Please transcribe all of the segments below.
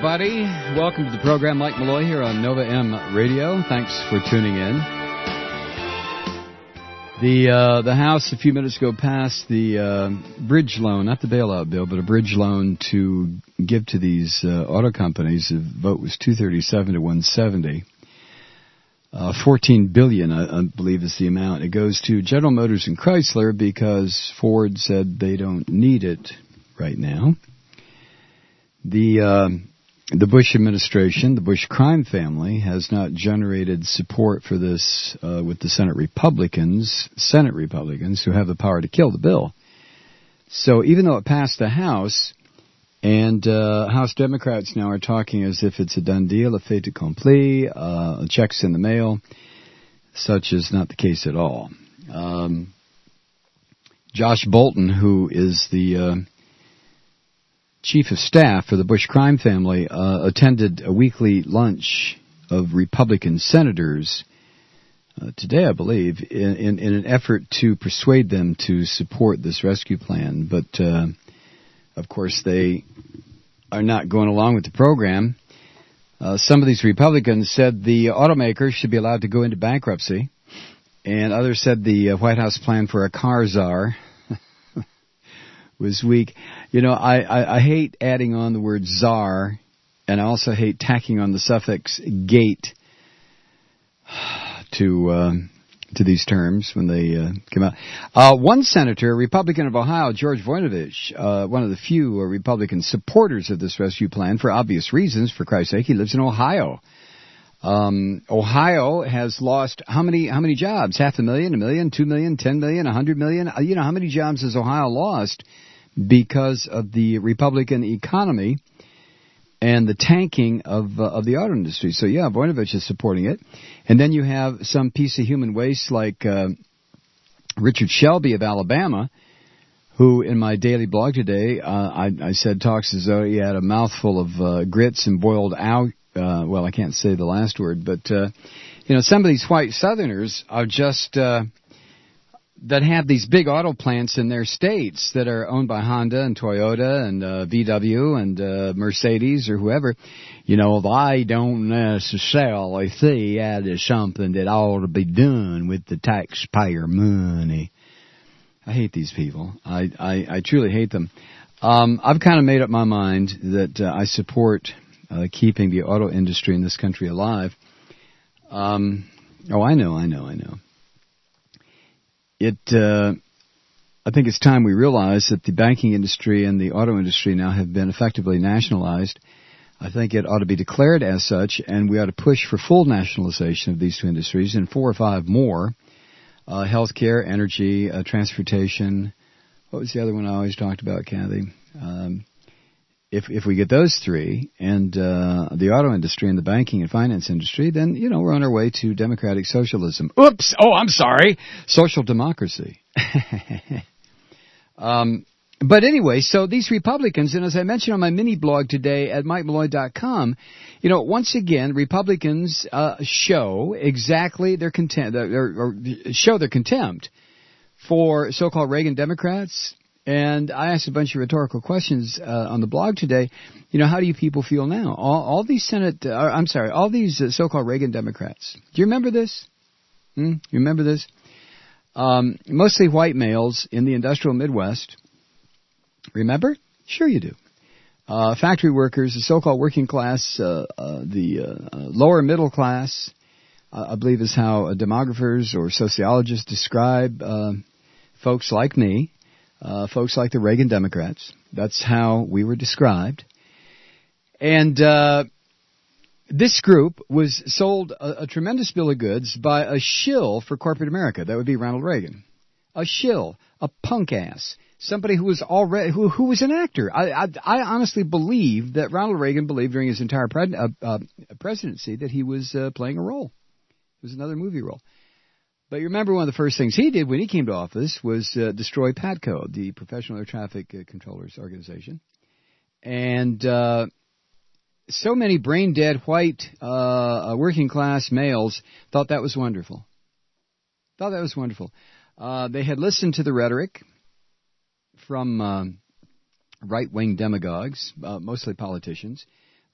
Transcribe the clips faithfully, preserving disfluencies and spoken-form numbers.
everybody. Welcome to the program. Mike Malloy here on Nova M Radio. Thanks for tuning in. The uh, the House a few minutes ago passed the uh, bridge loan, not the bailout bill, but a bridge loan to give to these uh, auto companies. The vote was two thirty-seven to one seventy. Uh, fourteen billion dollars, I, I believe, is the amount. It goes to General Motors and Chrysler because Ford said they don't need it right now. The uh, the Bush administration, the Bush crime family, has not generated support for this uh, with the Senate Republicans, Senate Republicans who have the power to kill the bill. So even though it passed the House, and uh, House Democrats now are talking as if it's a done deal, a fait accompli, uh, checks in the mail, such is not the case at all. Um, Josh Bolten, who is the uh, chief of staff for the Bush crime family, uh, attended a weekly lunch of Republican senators uh, today, I believe, in, in, in an effort to persuade them to support this rescue plan. But, uh, of course, they are not going along with the program. Uh, some of these Republicans said the automakers should be allowed to go into bankruptcy, and others said the uh, White House plan for a car czar was weak. You know, I, I, I hate adding on the word czar, and I also hate tacking on the suffix gate to uh, to these terms when they uh, come out. Uh, one senator, a Republican of Ohio, George Voinovich, uh, one of the few uh, Republican supporters of this rescue plan for obvious reasons, for Christ's sake, he lives in Ohio. Um, Ohio has lost how many how many jobs? Half a million, a million, two million, ten million, a hundred million? You know, how many jobs has Ohio lost because of the Republican economy and the tanking of uh, of the auto industry? So yeah, Voinovich is supporting it. And then you have some piece of human waste like uh, Richard Shelby of Alabama, who in my daily blog today, uh, I, I said talks as though he had a mouthful of uh, grits and boiled out. Uh, well, I can't say the last word, but, uh, you know, some of these white Southerners are just, uh, that have these big auto plants in their states that are owned by Honda and Toyota and uh, V W and uh, Mercedes or whoever. You know, I don't necessarily see that as something that ought to be done with the taxpayer money. I hate these people. I, I, I truly hate them. Um, I've kind of made up my mind that uh, I support Uh, keeping the auto industry in this country alive. Um, oh, I know, I know, I know. It, uh, I think it's time we realize that the banking industry and the auto industry now have been effectively nationalized. I think it ought to be declared as such, and we ought to push for full nationalization of these two industries and four or five more. Uh, healthcare, energy, uh, transportation. What was the other one I always talked about, Kathy? Um, If if we get those three, and uh, the auto industry and the banking and finance industry, then, you know, we're on our way to democratic socialism. Oops! Oh, I'm sorry. Social democracy. um, but anyway, so these Republicans, and as I mentioned on my mini blog today at mike malloy dot com, you know, once again, Republicans uh, show exactly their contempt, or, or show their contempt for so-called Reagan Democrats. And I asked a bunch of rhetorical questions uh, on the blog today. You know, how do you people feel now? All, all these Senate, uh, I'm sorry, all these uh, so-called Reagan Democrats. Do you remember this? Hmm? You remember this? Um, mostly white males in the industrial Midwest. Remember? Sure you do. Uh, factory workers, the so-called working class, uh, uh, the uh, uh, lower middle class, uh, I believe is how uh, demographers or sociologists describe uh, folks like me. Uh, folks like the Reagan Democrats. That's how we were described. And uh, this group was sold a, a tremendous bill of goods by a shill for corporate America. That would be Ronald Reagan. A shill, a punk ass, somebody who was already who, who was an actor. I, I, I honestly believe that Ronald Reagan believed during his entire pre- uh, uh, presidency that he was uh, playing a role. It was another movie role. But you remember one of the first things he did when he came to office was uh, destroy PATCO, the Professional Air Traffic uh, Controllers Organization. And uh, so many brain-dead white uh, working-class males thought that was wonderful. Thought that was wonderful. Uh, they had listened to the rhetoric from uh, right-wing demagogues, uh, mostly politicians,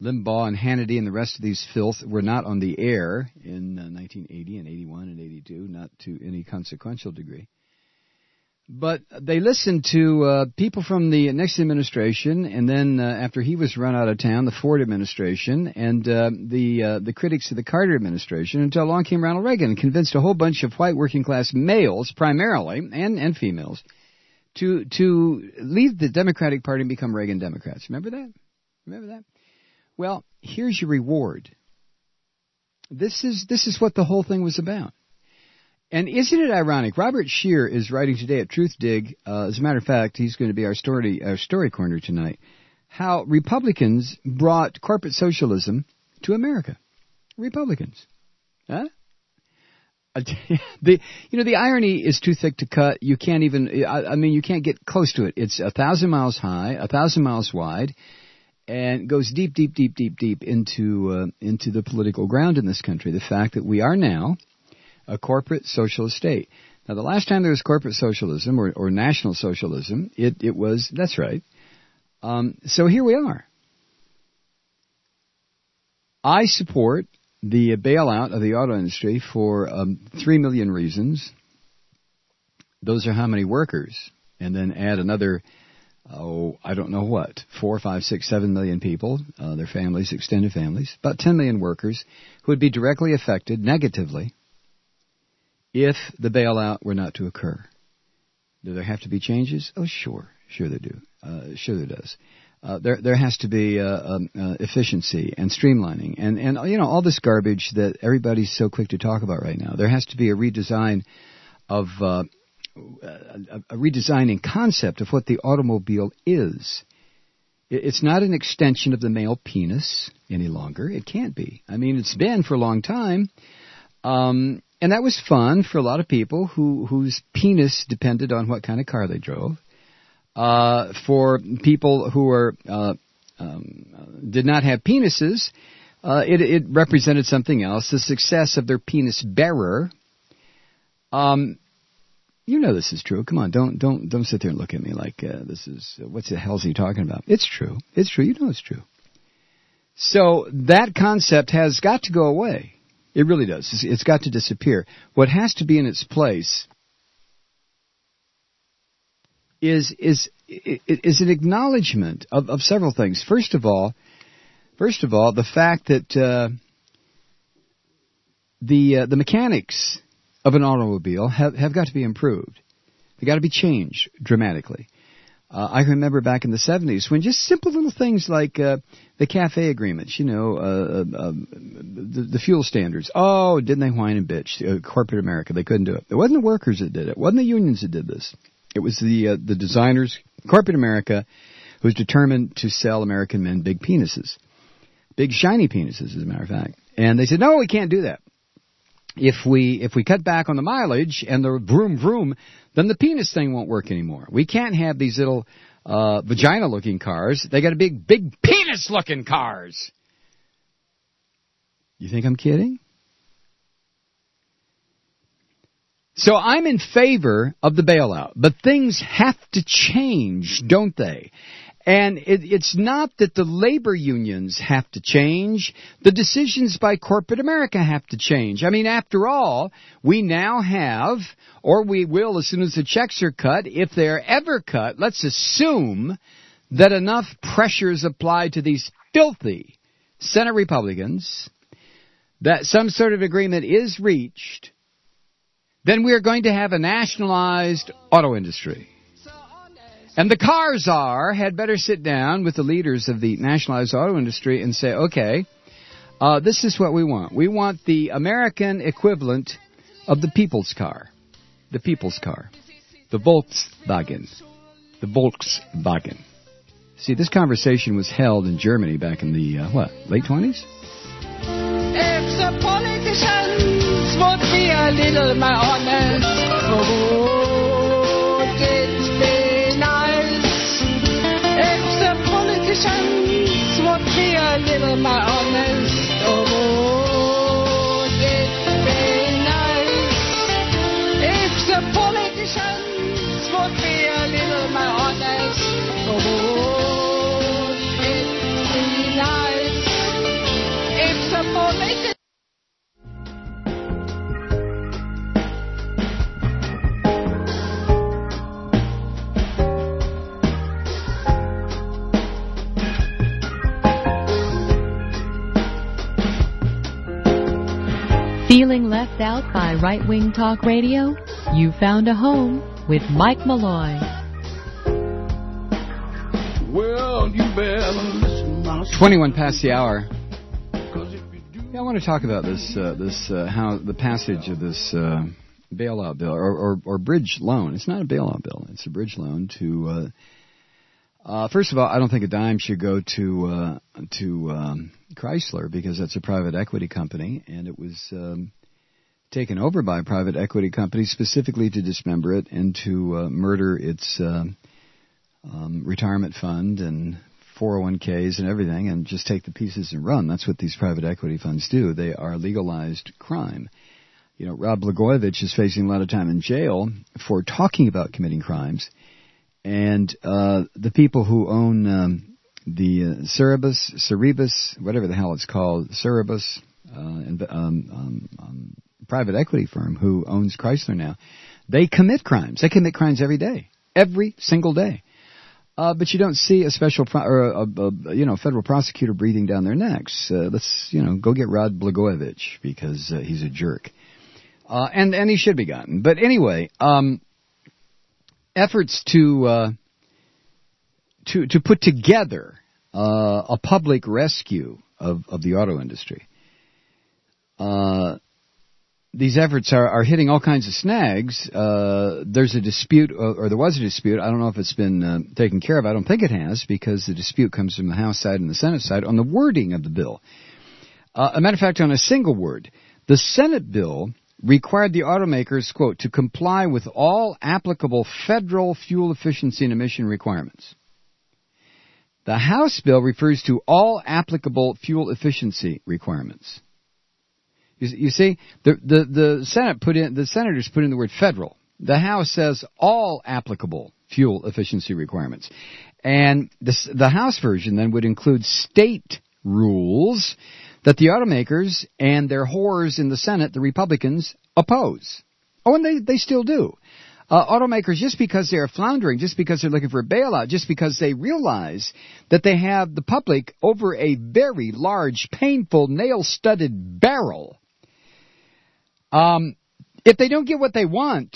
Limbaugh and Hannity and the rest of these filth were not on the air in uh, nineteen eighty and eighty-one and eighty-two, not to any consequential degree. But they listened to uh, people from the Nixon administration, and then uh, after he was run out of town, the Ford administration, and uh, the uh, the critics of the Carter administration, until along came Ronald Reagan and convinced a whole bunch of white working-class males, primarily, and, and females, to to leave the Democratic Party and become Reagan Democrats. Remember that? Remember that? Well, here's your reward. This is this is what the whole thing was about. And isn't it ironic? Robert Scheer is writing today at Truthdig. Uh, as a matter of fact, he's going to be our story our story corner tonight. How Republicans brought corporate socialism to America. Republicans, huh? the you know the irony is too thick to cut. You can't even. I, I mean, you can't get close to it. It's a thousand miles high, a thousand miles wide, and goes deep, deep, deep, deep, deep into uh, into the political ground in this country. The fact that we are now a corporate socialist state. Now, the last time there was corporate socialism or, or national socialism, it, it was, that's right. Um, so here we are. I support the bailout of the auto industry for um, three million reasons. Those are how many workers? And then add another, oh, I don't know what, four, five, six, seven million people, uh, their families, extended families, about ten million workers who would be directly affected negatively if the bailout were not to occur. Do there have to be changes? Oh, sure. Sure they do. Uh, sure there does. Uh, there there has to be uh, um, uh, efficiency and streamlining and, and, you know, all this garbage that everybody's so quick to talk about right now. There has to be a redesign of, uh, a, a redesigning concept of what the automobile is. It's not an extension of the male penis any longer. It can't be. I mean, it's been for a long time. Um... And that was fun for a lot of people who whose penis depended on what kind of car they drove. Uh, for people who were uh, um, did not have penises, uh, it, it represented something else, the success of their penis bearer. Um, you know this is true. Come on, don't don't don't sit there and look at me like uh, this is uh, what's the hell's he talking about? It's true. It's true. You know it's true. So that concept has got to go away. It really does. It's got to disappear. What has to be in its place is is is an acknowledgement of, of several things. First of all, first of all, the fact that uh, the uh, the mechanics of an automobile have, have got to be improved. They've got to be changed dramatically. Uh, I remember back in the seventies when just simple little things like uh, the CAFE agreements, you know, uh, uh, the, the fuel standards. Oh, didn't they whine and bitch? Uh, corporate America, they couldn't do it. It wasn't the workers that did it. It wasn't the unions that did this. It was the uh, the designers, corporate America, who was determined to sell American men big penises. Big shiny penises, as a matter of fact. And they said, no, we can't do that. If we if we cut back on the mileage and the vroom vroom, then the penis thing won't work anymore. We can't have these little uh, vagina-looking cars. They got to be big, big penis-looking cars. You think I'm kidding? So I'm in favor of the bailout, but things have to change, don't they? And it, it's not that the labor unions have to change. The decisions by corporate America have to change. I mean, after all, we now have, or we will as soon as the checks are cut, if they're ever cut, let's assume that enough pressure is applied to these filthy Senate Republicans that some sort of agreement is reached, then we are going to have a nationalized auto industry. And the car czar had better sit down with the leaders of the nationalized auto industry and say, okay, uh, this is what we want. We want the American equivalent of the people's car. The people's car. The Volkswagen. The Volkswagen. See, this conversation was held in Germany back in the, uh, what, late twenties? If the politicians would be a little more honest, would it be nice? If the politicians would be a little more honest, would it be nice? If the politicians would be a little more honest, would it be nice? Feeling left out by right-wing talk radio? You found a home with Mike Malloy. Well, you better listen, my son. twenty-one past the hour. Yeah, I want to talk about this, uh, this uh, how the passage of this uh, bailout bill or, or, or bridge loan. It's not a bailout bill; it's a bridge loan to. Uh, uh, first of all, I don't think a dime should go to uh, to um, Chrysler because that's a private equity company, and it was um, taken over by a private equity company specifically to dismember it and to uh, murder its uh, um, retirement fund and four oh one k's and everything, and just take the pieces and run. That's what these private equity funds do. They are legalized crime. You know, Rod Blagojevich is facing a lot of time in jail for talking about committing crimes, and uh, the people who own um, the uh, Cerebus, Cerebus, whatever the hell it's called, Cerebus, uh, and, um, um, um, private equity firm who owns Chrysler now, they commit crimes. They commit crimes every day, every single day. Uh, but you don't see a special pro- or a, a, a you know federal prosecutor breathing down their necks. Uh, let's you know go get Rod Blagojevich because uh, he's a jerk, uh, and and he should be gotten. But anyway, um, efforts to uh, to to put together uh, a public rescue of of the auto industry. Uh, These efforts are, are hitting all kinds of snags. Uh, there's a dispute, or, or there was a dispute. I don't know if it's been uh, taken care of. I don't think it has, because the dispute comes from the House side and the Senate side on the wording of the bill. Uh, a matter of fact, on a single word, the Senate bill required the automakers, quote, to comply with all applicable federal fuel efficiency and emission requirements. The House bill refers to all applicable fuel efficiency requirements. You see, the, the, the Senate put in, the senators put in the word federal. The House says all applicable fuel efficiency requirements. And this, the House version then would include state rules that the automakers and their whores in the Senate, the Republicans, oppose. Oh, and they, they still do. Uh, automakers, just because they're floundering, just because they're looking for a bailout, just because they realize that they have the public over a very large, painful, nail-studded barrel. Um, if they don't get what they want,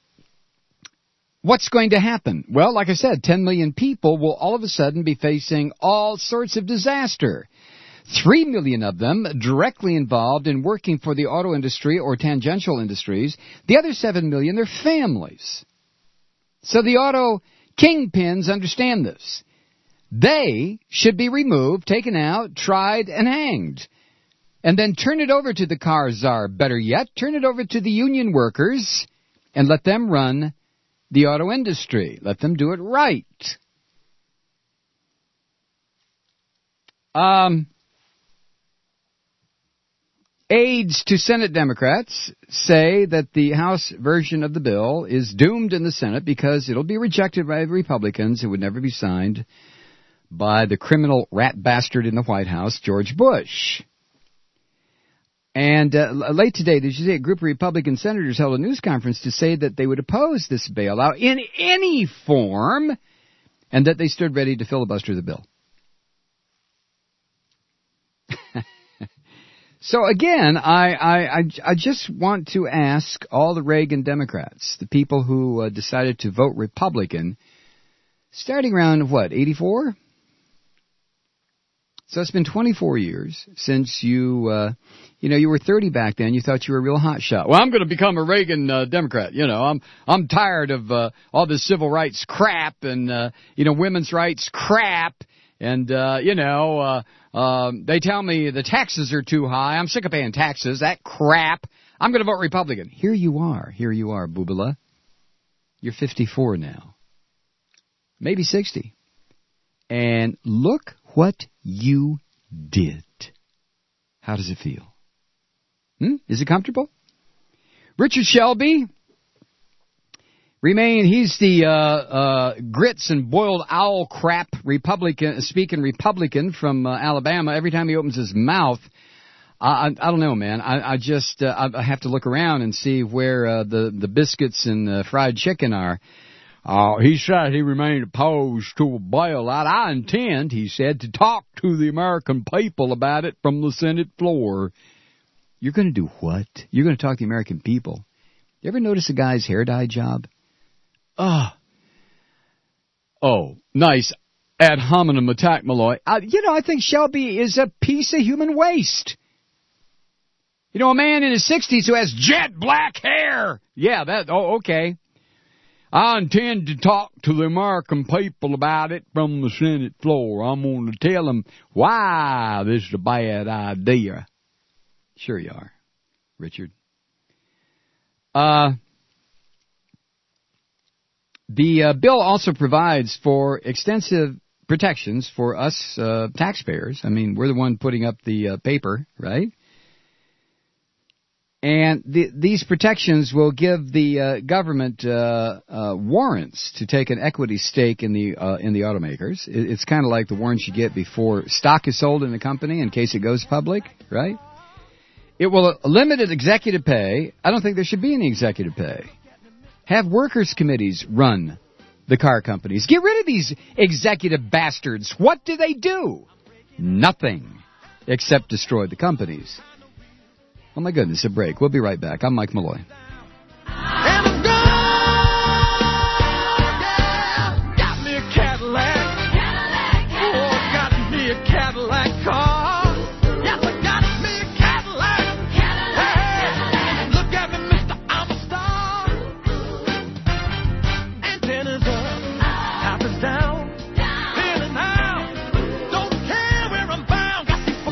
what's going to happen? Well, like I said, ten million people will all of a sudden be facing all sorts of disaster. Three million of them directly involved in working for the auto industry or tangential industries. The other seven million, they're families. So the auto kingpins understand this. They should be removed, taken out, tried, and hanged. And then turn it over to the car czar. Better yet, turn it over to the union workers and let them run the auto industry. Let them do it right. Um, aides to Senate Democrats say that the House version of the bill is doomed in the Senate because it'll be rejected by the Republicans. It would never be signed by the criminal rat bastard in the White House, George Bush. And uh, late today, did you see a group of Republican senators held a news conference to say that they would oppose this bailout in any form and that they stood ready to filibuster the bill. So again, I, I, I, I just want to ask all the Reagan Democrats, the people who uh, decided to vote Republican, starting around, what, eighty-four? So it's been twenty-four years since you, uh, you know, you were thirty back then. You thought you were a real hot shot. Well, I'm going to become a Reagan uh, Democrat. You know, I'm I'm tired of uh, all this civil rights crap and uh, you know women's rights crap. And uh, you know, uh, um, they tell me the taxes are too high. I'm sick of paying taxes. That crap. I'm going to vote Republican. Here you are. Here you are, Boobala. You're fifty-four now, maybe sixty, and look what you did. How does it feel? Hmm? Is it comfortable? Richard Shelby, remain, he's the uh, uh, grits and boiled owl crap Republican, speaking Republican from uh, Alabama. Every time he opens his mouth, I, I, I don't know, man. I, I just uh, I have to look around and see where uh, the, the biscuits and the fried chicken are. Uh, he said he remained opposed to a bailout. I intend, he said, to talk to the American people about it from the Senate floor. You're going to do what? You're going to talk to the American people. You ever notice a guy's hair dye job? Ah. Oh. oh, nice. Ad hominem attack, Malloy. Uh, you know, I think Shelby is a piece of human waste. You know, a man in his sixties who has jet black hair. Yeah, that, oh, okay. I intend to talk to the American people about it from the Senate floor. I'm going to tell them why this is a bad idea. Sure you are, Richard. Uh, the uh, bill also provides for extensive protections for us uh, taxpayers. I mean, we're the one putting up the uh, paper, right? And the, these protections will give the uh, government uh, uh, warrants to take an equity stake in the uh, in the automakers. It, it's kind of like the warrants you get before stock is sold in the company in case it goes public, right? It will limit executive pay. I don't think there should be any executive pay. Have workers' committees run the car companies. Get rid of these executive bastards. What do they do? Nothing except destroy the companies. Oh, my goodness, a break. We'll be right back. I'm Mike Malloy. And I'm gone, yeah. Got me a Cadillac. Cadillac, Cadillac. Oh, got me a Cadillac car. Yes, I got me a Cadillac. Cadillac, hey, Cadillac. Look at me, mister, I'm a star. Antennas up, top is down. In and out, don't care where I'm bound. Got me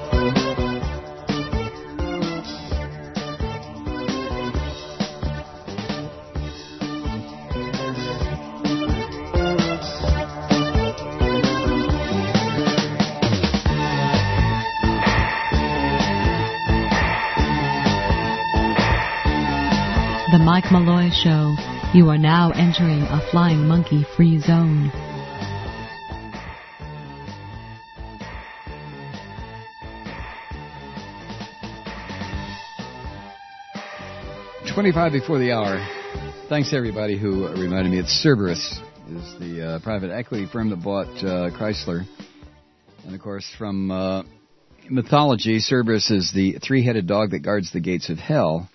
The Mike Malloy Show. You are now entering a flying monkey free zone. twenty-five before the hour. Thanks to everybody who reminded me. It's Cerberus, is the uh, private equity firm that bought uh, Chrysler. And, of course, from uh, mythology, Cerberus is the three-headed dog that guards the gates of hell.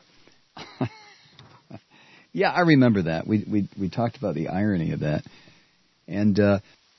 Yeah, I remember that. We we we talked about the irony of that. And uh,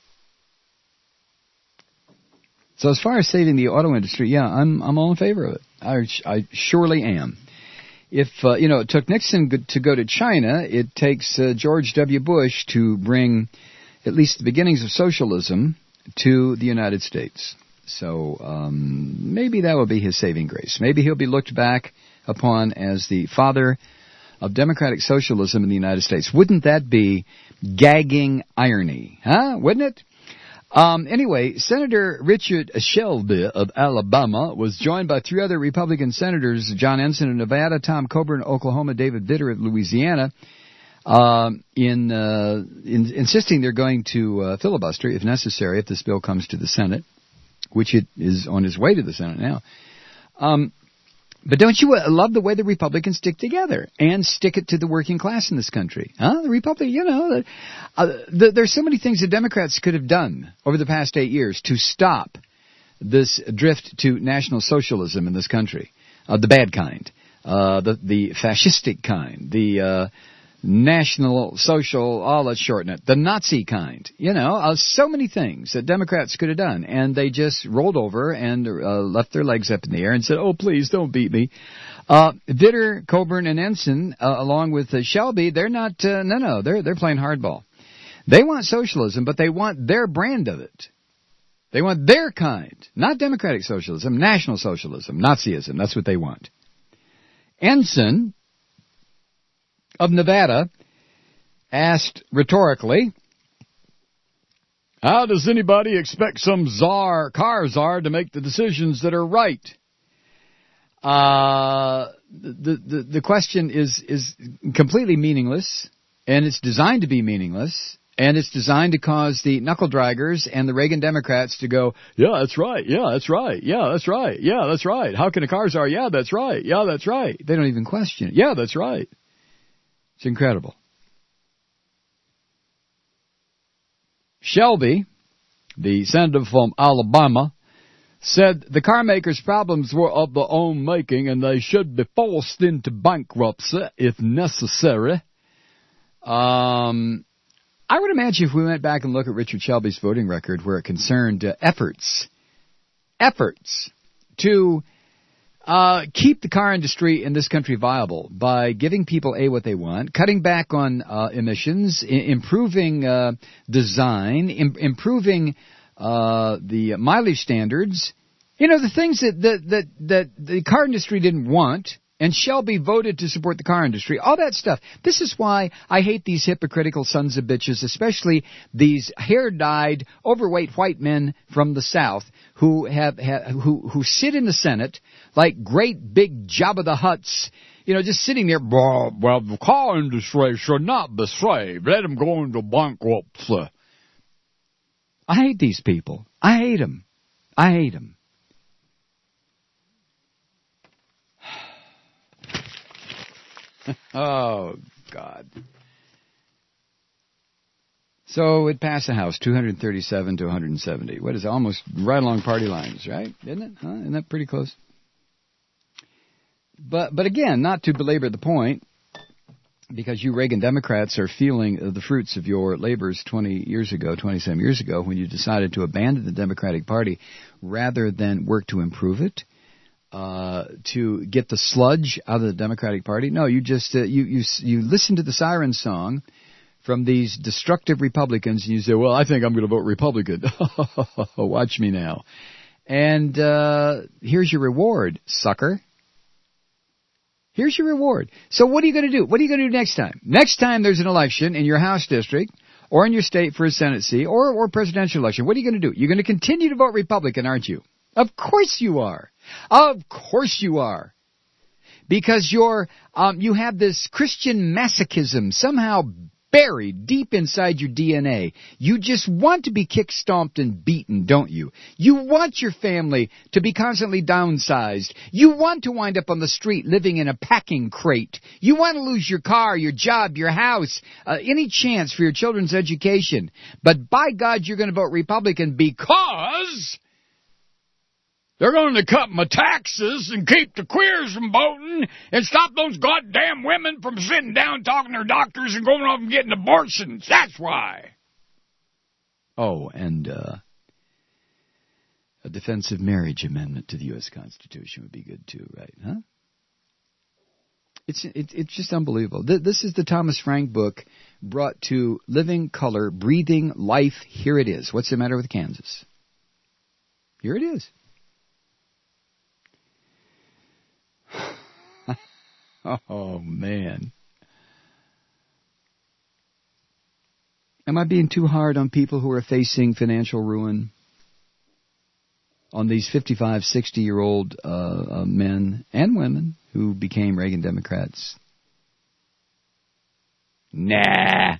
so as far as saving the auto industry, yeah, I'm I'm all in favor of it. I, I surely am. If, uh, you know, it took Nixon to go to China, it takes uh, George W. Bush to bring at least the beginnings of socialism to the United States. So um, maybe that will be his saving grace. Maybe he'll be looked back upon as the father of democratic socialism in the United States. Wouldn't that be gagging irony? Huh? Wouldn't it? Um, anyway, Senator Richard Shelby of Alabama was joined by three other Republican senators, John Ensign of Nevada, Tom Coburn of Oklahoma, David Vitter of Louisiana, uh, in, uh, in insisting they're going to uh, filibuster, if necessary, if this bill comes to the Senate, which it is on its way to the Senate now. Um, But don't you love the way the Republicans stick together and stick it to the working class in this country? Huh? The Republic, you know, uh, the, there's so many things the Democrats could have done over the past eight years to stop this drift to national socialism in this country, uh, the bad kind, uh, the the fascistic kind, the uh, national social, oh, let's shorten it, the Nazi kind. You know, uh, so many things that Democrats could have done, and they just rolled over and uh, left their legs up in the air and said, oh, please, don't beat me. Uh, Vitter, Coburn, and Ensign, uh, along with uh, Shelby, they're not, uh, no, no, they're, they're playing hardball. They want socialism, but they want their brand of it. They want their kind, not democratic socialism, national socialism, Nazism, that's what they want. Ensign of Nevada asked rhetorically, how does anybody expect some czar, car czar, to make the decisions that are right? Uh, the, the, the question is, is completely meaningless, and it's designed to be meaningless, and it's designed to cause the knuckle-draggers and the Reagan Democrats to go, yeah, that's right, yeah, that's right, yeah, that's right, yeah, that's right. How can a car czar? Yeah, that's right, yeah, that's right. They don't even question it. Yeah, that's right. It's incredible. Shelby, the senator from Alabama, said the car makers' problems were of their own making and they should be forced into bankruptcy if necessary. Um, I would imagine if we went back and look at Richard Shelby's voting record where it concerned uh, efforts, efforts to uh, keep the car industry in this country viable by giving people A, what they want, cutting back on uh, emissions, I- improving uh, design, im- improving uh, the mileage standards, you know, the things that, that, that, that the car industry didn't want. And Shelby voted to support the car industry. All that stuff. This is why I hate these hypocritical sons of bitches, especially these hair-dyed, overweight white men from the South who have, have who who sit in the Senate like great big Jabba the Hutts, you know, just sitting there. Well, well, the car industry should not be saved. Let them go into bankruptcy. I hate these people. I hate them. I hate them. Oh, God. So it passed the House, two hundred thirty-seven to one hundred seventy. What is it? Almost right along party lines, right? Isn't it? Huh? Isn't that pretty close? But but again, not to belabor the point, because you Reagan Democrats are feeling the fruits of your labors twenty years ago, twenty-seven years ago, when you decided to abandon the Democratic Party rather than work to improve it. Uh, to get the sludge out of the Democratic Party. No, you just, uh, you, you, you listen to the siren song from these destructive Republicans and you say, well, I think I'm going to vote Republican. Watch me now. And, uh, here's your reward, sucker. Here's your reward. So what are you going to do? What are you going to do next time? Next time there's an election in your House district or in your state for a Senate seat or, or presidential election, what are you going to do? You're going to continue to vote Republican, aren't you? Of course you are. Of course you are. Because you're, um, you have this Christian masochism somehow buried deep inside your D N A. You just want to be kick-stomped and beaten, don't you? You want your family to be constantly downsized. You want to wind up on the street living in a packing crate. You want to lose your car, your job, your house, uh, any chance for your children's education. But by God, you're going to vote Republican because they're going to cut my taxes and keep the queers from voting and stop those goddamn women from sitting down talking to their doctors and going off and getting abortions. That's why. Oh, and uh, a defensive marriage amendment to the U S Constitution would be good too, right? Huh? It's it, it's just unbelievable. This is the Thomas Frank book brought to living color, breathing life. Here it is. What's the matter with Kansas? Here it is. Oh, man. Am I being too hard on people who are facing financial ruin? On these fifty-five, sixty-year-old uh, uh, men and women who became Reagan Democrats? Nah.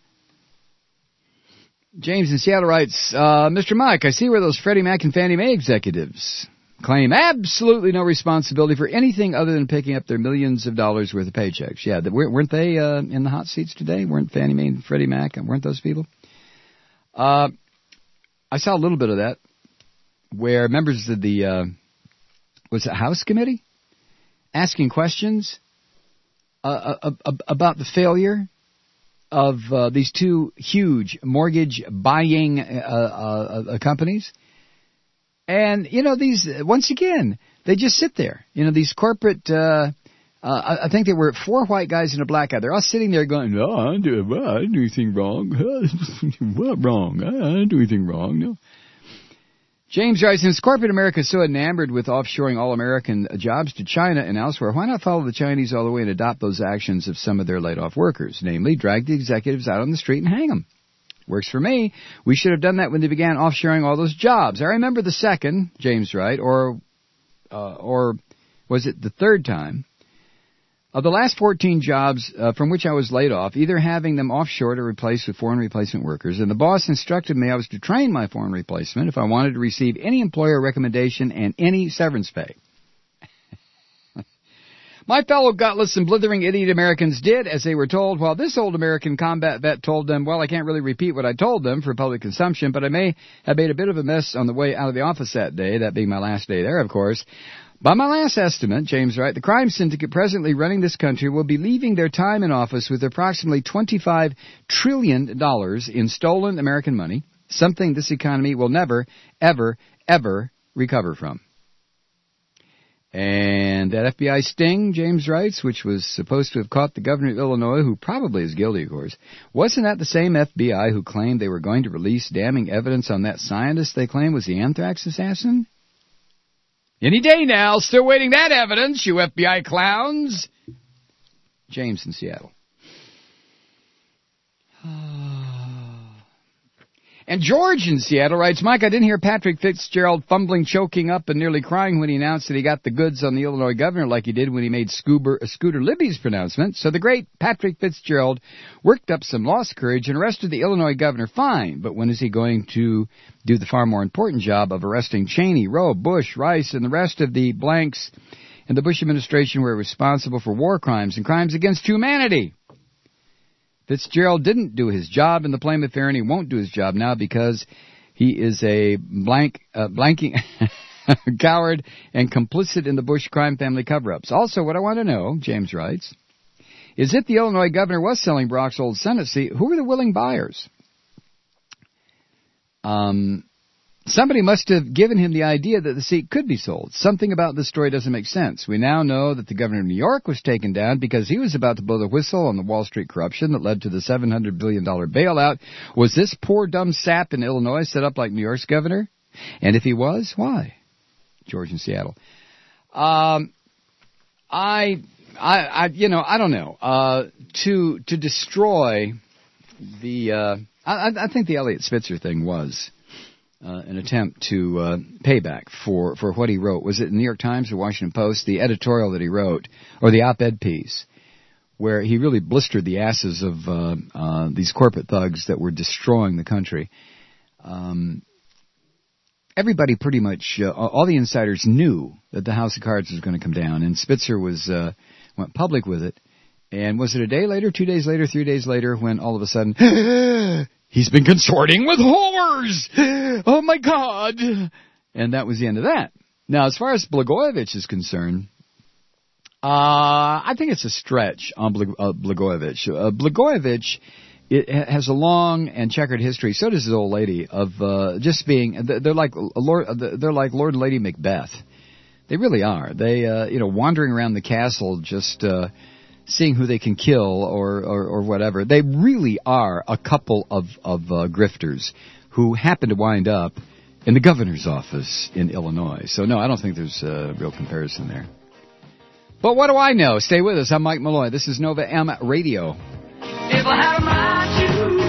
James in Seattle writes, uh, Mister Mike, I see where those Freddie Mac and Fannie Mae executives claim absolutely no responsibility for anything other than picking up their millions of dollars worth of paychecks. Yeah, weren't they uh, in the hot seats today? Weren't Fannie Mae and Freddie Mac? Weren't those people? Uh, I saw a little bit of that where members of the, uh, was it House Committee? Asking questions uh, uh, uh, about the failure of uh, these two huge mortgage buying uh, uh, uh, companies. And, you know, these, once again, they just sit there. You know, these corporate, uh, uh, I think there were four white guys and a black guy. They're all sitting there going, no, I didn't do, well, I didn't do anything wrong. What wrong? I didn't do anything wrong, no. James writes, since corporate America is so enamored with offshoring all-American jobs to China and elsewhere, why not follow the Chinese all the way and adopt those actions of some of their laid-off workers? Namely, drag the executives out on the street and hang them. Works for me. We should have done that when they began offshoring all those jobs. I remember the second, James Wright, or uh, or was it the third time, of the last fourteen jobs uh, from which I was laid off, either having them offshore to replace with foreign replacement workers, and the boss instructed me I was to train my foreign replacement if I wanted to receive any employer recommendation and any severance pay. My fellow gutless and blithering idiot Americans did as they were told, while this old American combat vet told them, well, I can't really repeat what I told them for public consumption, but I may have made a bit of a mess on the way out of the office that day, that being my last day there, of course. By my last estimate, James Wright, the crime syndicate presently running this country will be leaving their time in office with approximately twenty-five trillion dollars in stolen American money, something this economy will never, ever, ever recover from. And that F B I sting, James writes, which was supposed to have caught the governor of Illinois, who probably is guilty, of course, wasn't that the same F B I who claimed they were going to release damning evidence on that scientist they claimed was the anthrax assassin? Any day now, still waiting that evidence, you F B I clowns. James in Seattle. And George in Seattle writes, Mike, I didn't hear Patrick Fitzgerald fumbling, choking up, and nearly crying when he announced that he got the goods on the Illinois governor like he did when he made Scooter, uh, Scooter Libby's pronouncement. So the great Patrick Fitzgerald worked up some lost courage and arrested the Illinois governor. Fine, but when is he going to do the far more important job of arresting Cheney, Roe, Bush, Rice, and the rest of the blanks in the Bush administration who were responsible for war crimes and crimes against humanity? Fitzgerald didn't do his job in the Plymouth affair, and he won't do his job now because he is a blank, uh, blanking coward and complicit in the Bush crime family cover-ups. Also, what I want to know, James writes, is if the Illinois governor was selling Brock's old Senate seat, who were the willing buyers? Um... Somebody must have given him the idea that the seat could be sold. Something about this story doesn't make sense. We now know that the governor of New York was taken down because he was about to blow the whistle on the Wall Street corruption that led to the seven hundred billion dollars bailout. Was this poor dumb sap in Illinois set up like New York's governor? And if he was, why? George in Seattle. Um, I, I, I, you know, I don't know. Uh, to to destroy the, uh, I, I think the Elliot Spitzer thing was Uh, an attempt to uh, pay back for, for what he wrote. Was it the New York Times or Washington Post? The editorial that he wrote, or the op-ed piece, where he really blistered the asses of uh, uh, these corporate thugs that were destroying the country. Um, everybody pretty much, uh, all the insiders knew that the House of Cards was going to come down, and Spitzer was uh, went public with it. And was it a day later, two days later, three days later, when all of a sudden, he's been consorting with whores! Oh, my God! And that was the end of that. Now, as far as Blagojevich is concerned, uh, I think it's a stretch on Blag- uh, Blagojevich. Uh, Blagojevich it has a long and checkered history. So does his old lady of uh, just being. They're like Lord. They're like Lord and Lady Macbeth. They really are. They, uh, you know, wandering around the castle, just. Uh, seeing who they can kill or, or, or whatever. They really are a couple of, of uh, grifters who happen to wind up in the governor's office in Illinois. So, no, I don't think there's a real comparison there. But what do I know? Stay with us. I'm Mike Malloy. This is Nova M Radio. If I had a mind to,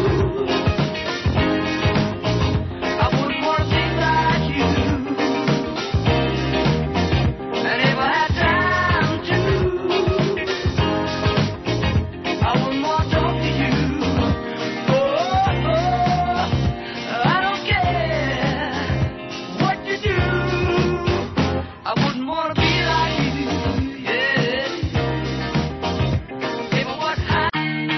I wouldn't want to be like you. And if I had time to, I wouldn't want to talk to you. Oh, oh, I don't care what you do. I wouldn't want to be like you, yeah. If I was high.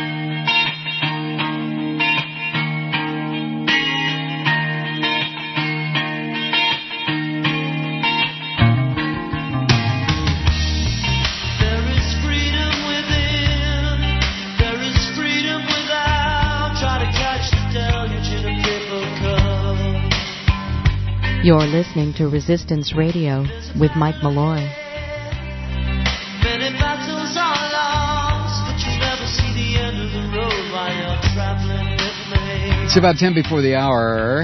There is freedom within, there is freedom without. Try to catch the deluge in a paper cup. You're listening to Resistance Radio with Mike Malloy. Many battles are lost, but you never see the end of the road while you're traveling with me. It's about ten before the hour.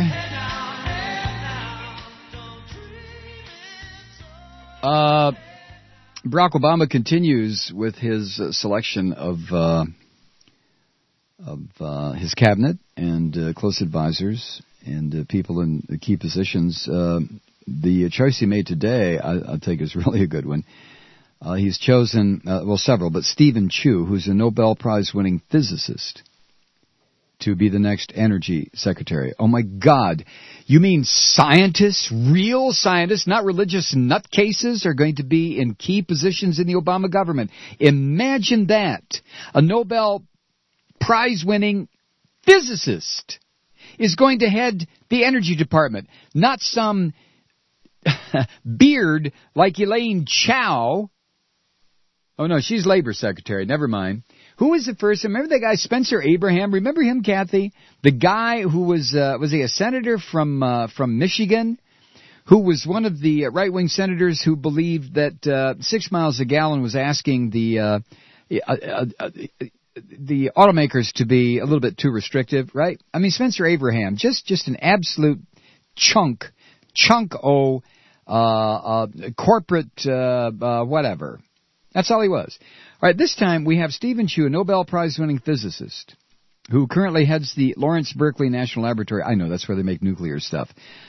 Uh, Barack Obama continues with his uh, selection of uh, of uh, his cabinet and uh, close advisors and uh, people in the key positions. Uh, the choice he made today, I, I think, is really a good one. Uh, he's chosen, uh, well, several, but Stephen Chu, who's a Nobel Prize-winning physicist. to be the next energy secretary. Oh, my God. You mean scientists, real scientists, not religious nutcases, are going to be in key positions in the Obama government? Imagine that. A Nobel Prize-winning physicist is going to head the energy department, not some beard like Elaine Chao. Oh, no, she's labor secretary. Never mind. Who was the first? Remember that guy, Spencer Abraham? Remember him, Kathy? The guy who was, uh, was he a senator from, uh, from Michigan? Who was one of the right-wing senators who believed that, uh, six miles a gallon was asking the, uh, uh, uh, uh the automakers to be a little bit too restrictive, right? I mean, Spencer Abraham, just, just an absolute chunk, chunk o, uh, uh, corporate, uh, uh, whatever. That's all he was. All right, this time we have Stephen Chu, a Nobel Prize-winning physicist, who currently heads the Lawrence Berkeley National Laboratory. I know, that's where they make nuclear stuff.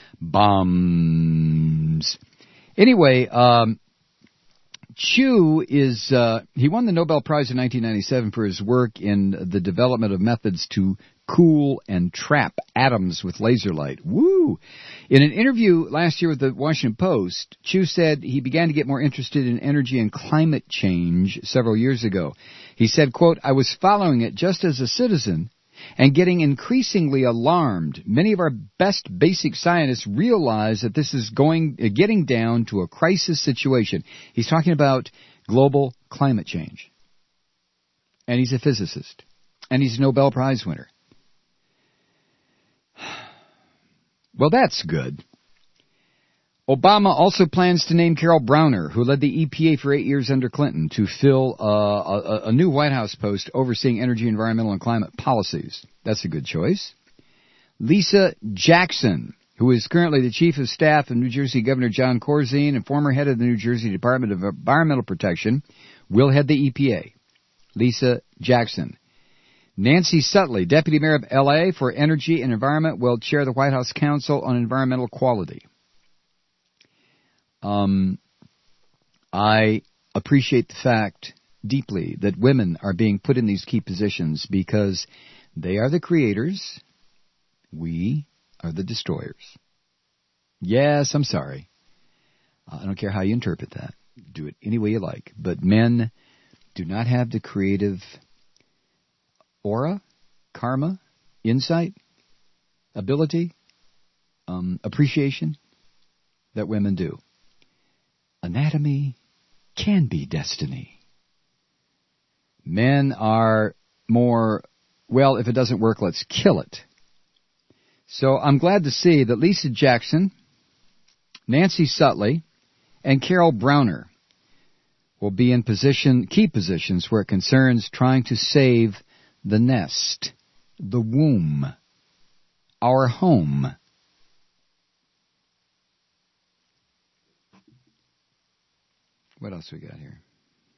Bombs. Anyway, um, Chu is, uh, he won the Nobel Prize in nineteen ninety-seven for his work in the development of methods to cool and trap atoms with laser light. Woo! In an interview last year with the Washington Post, Chu said he began to get more interested in energy and climate change several years ago. He said, quote, I was following it just as a citizen and getting increasingly alarmed. Many of our best basic scientists realize that this is going, uh, getting down to a crisis situation. He's talking about global climate change. And he's a physicist. And he's a Nobel Prize winner. Well, that's good. Obama also plans to name Carol Browner, who led the E P A for eight years under Clinton, to fill uh, a, a new White House post overseeing energy, environmental, and climate policies. That's a good choice. Lisa Jackson, who is currently the chief of staff of New Jersey Governor John Corzine and former head of the New Jersey Department of Environmental Protection, will head the E P A. Lisa Jackson. Nancy Sutley, Deputy Mayor of L A for Energy and Environment, will chair the White House Council on Environmental Quality. Um, I appreciate the fact deeply that women are being put in these key positions because they are the creators. We are the destroyers. Yes, I'm sorry. I don't care how you interpret that. Do it any way you like. But men do not have the creative aura, karma, insight, ability, um, appreciation that women do. Anatomy can be destiny. Men are more, well, if it doesn't work, let's kill it. So I'm glad to see that Lisa Jackson, Nancy Sutley, and Carol Browner will be in position, key positions where it concerns trying to save the nest, the womb, our home. What else we got here?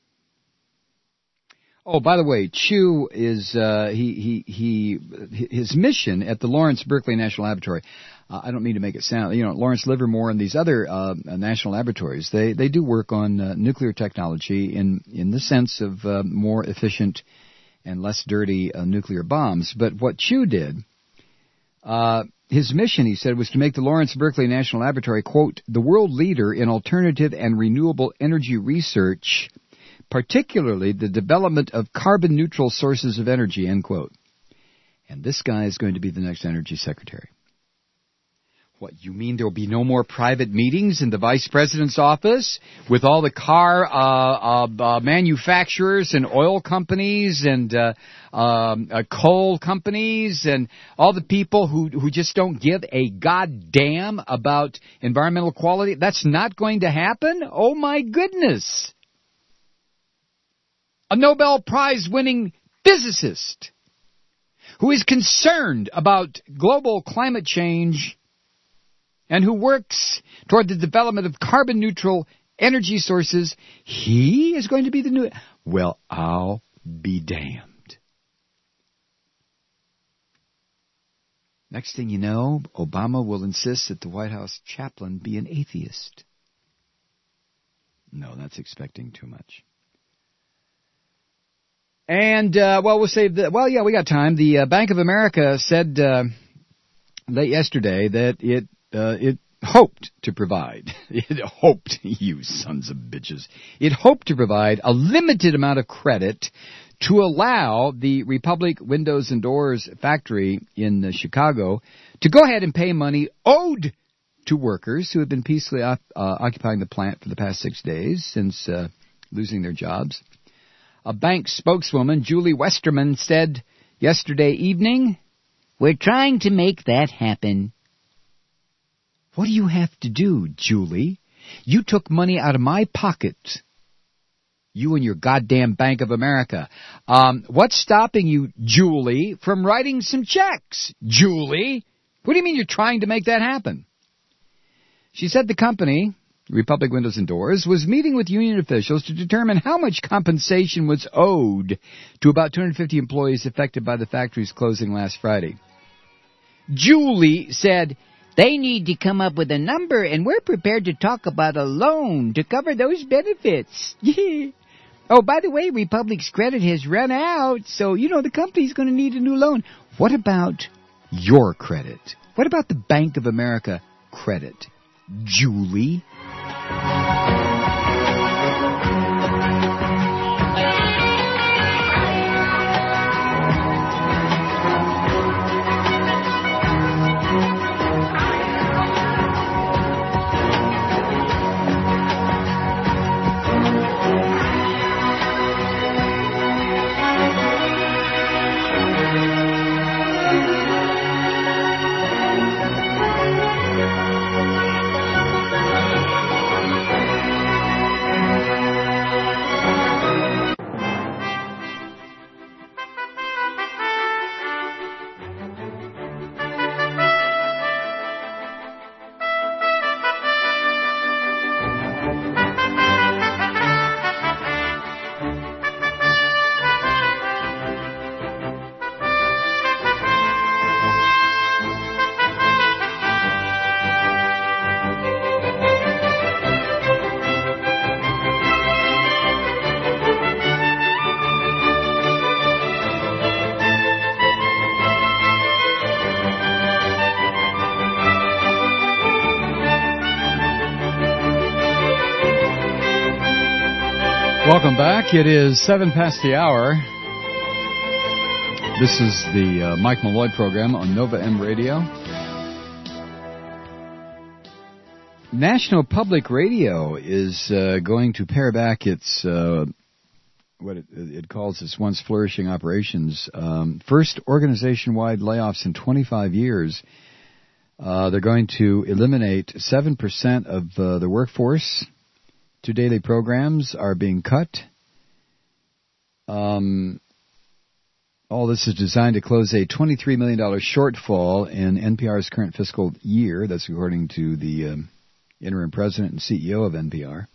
Oh, by the way, Chu is, uh, he, he, he, his mission at the Lawrence Berkeley National Laboratory, uh, I don't mean to make it sound, you know, Lawrence Livermore and these other, uh, national laboratories, they, they do work on, uh, nuclear technology in, in the sense of, uh, more efficient and less dirty, uh, nuclear bombs. But what Chu did, uh, his mission, he said, was to make the Lawrence Berkeley National Laboratory, quote, the world leader in alternative and renewable energy research, particularly the development of carbon-neutral sources of energy, end quote. And this guy is going to be the next energy secretary. What, you mean there will be no more private meetings in the vice president's office with all the car uh, uh, uh, manufacturers and oil companies and uh, um, uh, coal companies and all the people who, who just don't give a goddamn about environmental quality? That's not going to happen? Oh, my goodness. A Nobel Prize-winning physicist who is concerned about global climate change and who works toward the development of carbon-neutral energy sources, he is going to be the new... Well, I'll be damned. Next thing you know, Obama will insist that the White House chaplain be an atheist. No, that's expecting too much. And, uh, well, we'll save the, well, yeah, we got time. The uh, Bank of America said uh, late yesterday that it uh, it hoped to provide, it hoped, you sons of bitches, it hoped to provide a limited amount of credit to allow the Republic Windows and Doors factory in uh, Chicago to go ahead and pay money owed to workers who have been peacefully op- uh, occupying the plant for the past six days since uh, losing their jobs. A bank spokeswoman, Julie Westerman, said yesterday evening, "We're trying to make that happen." What do you have to do, Julie? You took money out of my pocket. You and your goddamn Bank of America. Um, what's stopping you, Julie, from writing some checks? Julie? What do you mean you're trying to make that happen? She said the company, Republic Windows and Doors, was meeting with union officials to determine how much compensation was owed to about two hundred fifty employees affected by the factory's closing last Friday. Julie said, "They need to come up with a number, and we're prepared to talk about a loan to cover those benefits." Oh, by the way, Republic's credit has run out, so, you know, the company's going to need a new loan. What about your credit? What about the Bank of America credit, Julie? Welcome back. It is seven past the hour. This is the uh, Mike Malloy program on Nova M Radio. National Public Radio is uh, going to pare back its, uh, what it, it calls its once flourishing operations. Um, first organization-wide layoffs in twenty-five years. Uh, they're going to eliminate seven percent of uh, the workforce. Two daily programs are being cut. Um, all this is designed to close a twenty-three million dollars shortfall in N P R's current fiscal year. That's according to the um, interim president and C E O of N P R.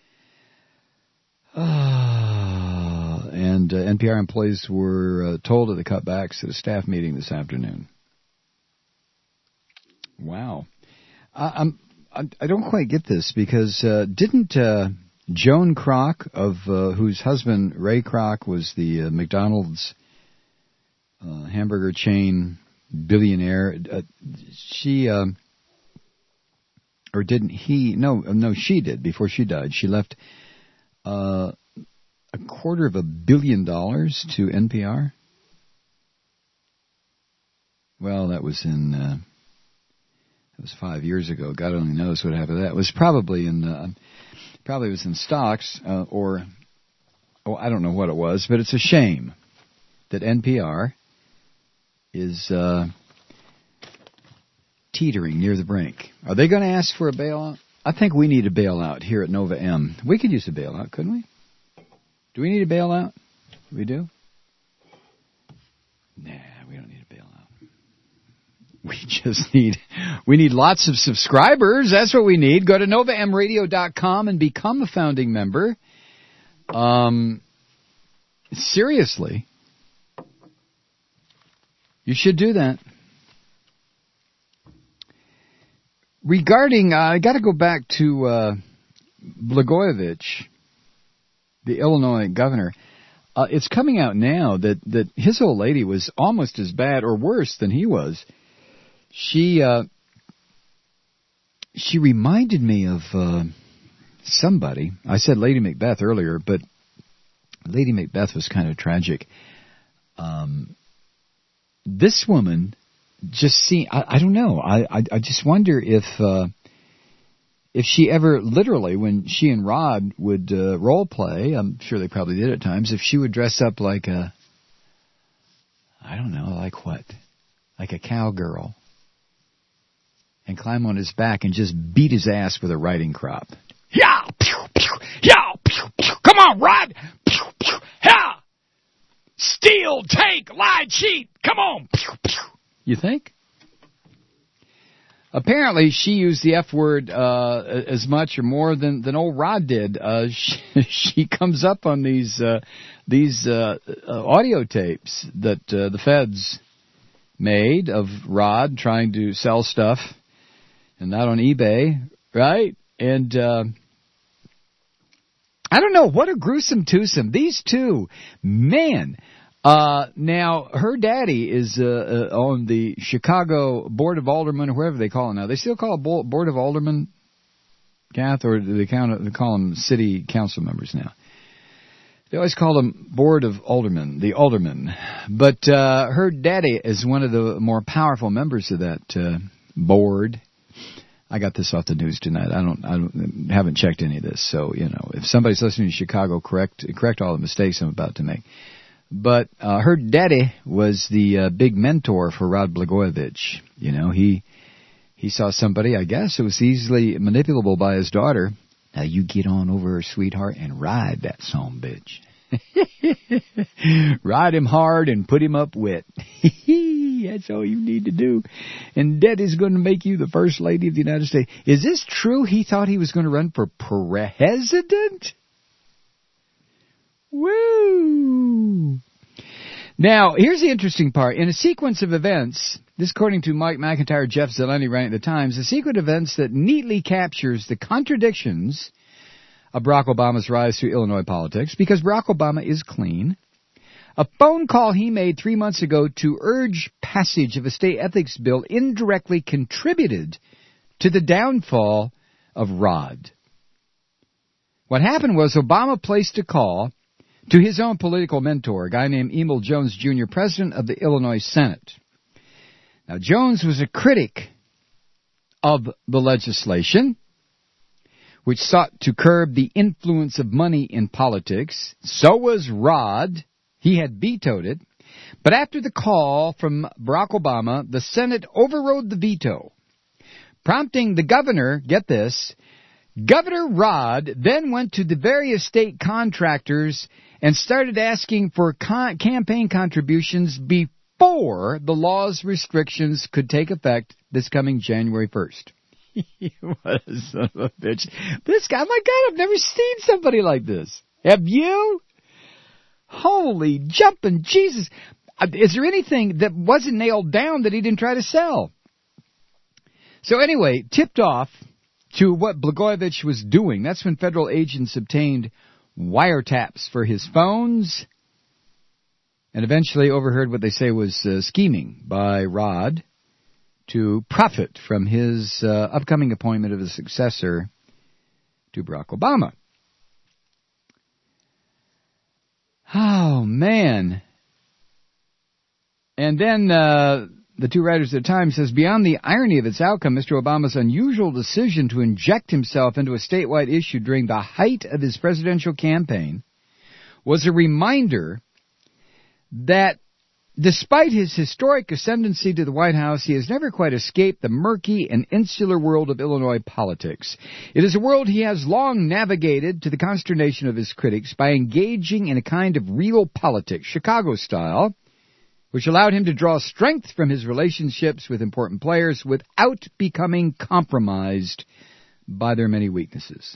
Uh, and uh, N P R employees were uh, told of the cutbacks at a staff meeting this afternoon. Wow. I, I'm... I don't quite get this because uh, didn't uh, Joan Kroc, of uh, whose husband Ray Kroc was the uh, McDonald's uh, hamburger chain billionaire, uh, she uh, or didn't he? No, no, she did before she died. She left uh, a quarter of a billion dollars to N P R. Well, that was in. Uh, It was five years ago. God only knows what happened to that. It was probably in, uh, probably was in stocks, uh, or, oh, I don't know what it was, but it's a shame that N P R is uh, teetering near the brink. Are they going to ask for a bailout? I think we need a bailout here at Nova M. We could use a bailout, couldn't we? Do we need a bailout? We do? Nah, we don't need a bailout. We just need, we need lots of subscribers. That's what we need. Go to nova m radio dot com and become a founding member. Um, seriously. You should do that. Regarding, uh, I got to go back to uh, Blagojevich, the Illinois governor. uh, it's coming out now that, that his old lady was almost as bad or worse than he was. She uh, she reminded me of uh, somebody. I said Lady Macbeth earlier, but Lady Macbeth was kind of tragic. Um, this woman just seemed, I, I don't know, I, I, I just wonder if uh, if she ever literally, when she and Rod would uh, role play, I'm sure they probably did at times, if she would dress up like a, I don't know, like what? Like a cowgirl. And climb on his back and just beat his ass with a riding crop. Yeah, pew, pew, yeah, pew, pew. Come on, Rod. Pew, pew, yeah. Steal, take, lie, cheat. Come on. Pew, pew. You think? Apparently, she used the F word uh, as much or more than, than old Rod did. Uh, she, she comes up on these uh, these uh, uh, audio tapes that uh, the feds made of Rod trying to sell stuff. And not on eBay, right? And uh, I don't know, what a gruesome twosome. These two, man. Uh, now, her daddy is uh, uh, on the Chicago Board of Aldermen, or whatever they call it now. They still call it Bo- Board of Aldermen, Kath, or do they, count, they call them city council members now? They always call them Board of Aldermen, the Aldermen. But uh, her daddy is one of the more powerful members of that uh, board. I got this off the news tonight. I don't, I don't, haven't checked any of this. So, you know, if somebody's listening to Chicago, correct, correct all the mistakes I'm about to make. But uh, her daddy was the uh, big mentor for Rod Blagojevich. You know, he he saw somebody, I guess, who was easily manipulable by his daughter. Now you get on over her, sweetheart, and ride that son bitch. Ride him hard and put him up wet. That's all you need to do. And Daddy's going to make you the First Lady of the United States. Is this true? He thought he was going to run for president? Woo! Now, here's the interesting part. In a sequence of events, this according to Mike McIntyre, Jeff Zeleny writing at the Times, a sequence of events that neatly captures the contradictions of Barack Obama's rise through Illinois politics, because Barack Obama is clean. A phone call he made three months ago to urge passage of a state ethics bill indirectly contributed to the downfall of Rod. What happened was Obama placed a call to his own political mentor, a guy named Emil Jones Junior, president of the Illinois Senate. Now, Jones was a critic of the legislation, which sought to curb the influence of money in politics. So was Rod. He had vetoed it. But after the call from Barack Obama, the Senate overrode the veto, prompting the governor, get this, Governor Rod then went to the various state contractors and started asking for con- campaign contributions before the law's restrictions could take effect this coming January first. What a son of a bitch. This guy, my God, I've never seen somebody like this. Have you? Holy jumping Jesus. Is there anything that wasn't nailed down that he didn't try to sell? So anyway, tipped off to what Blagojevich was doing. That's when federal agents obtained wiretaps for his phones and eventually overheard what they say was uh, scheming by Rod to profit from his uh, upcoming appointment of a successor to Barack Obama. Oh, man. And then uh, the two writers at the Times says, beyond the irony of its outcome, Mister Obama's unusual decision to inject himself into a statewide issue during the height of his presidential campaign was a reminder that despite his historic ascendancy to the White House, he has never quite escaped the murky and insular world of Illinois politics. It is a world he has long navigated to the consternation of his critics by engaging in a kind of real politics, Chicago style, which allowed him to draw strength from his relationships with important players without becoming compromised by their many weaknesses.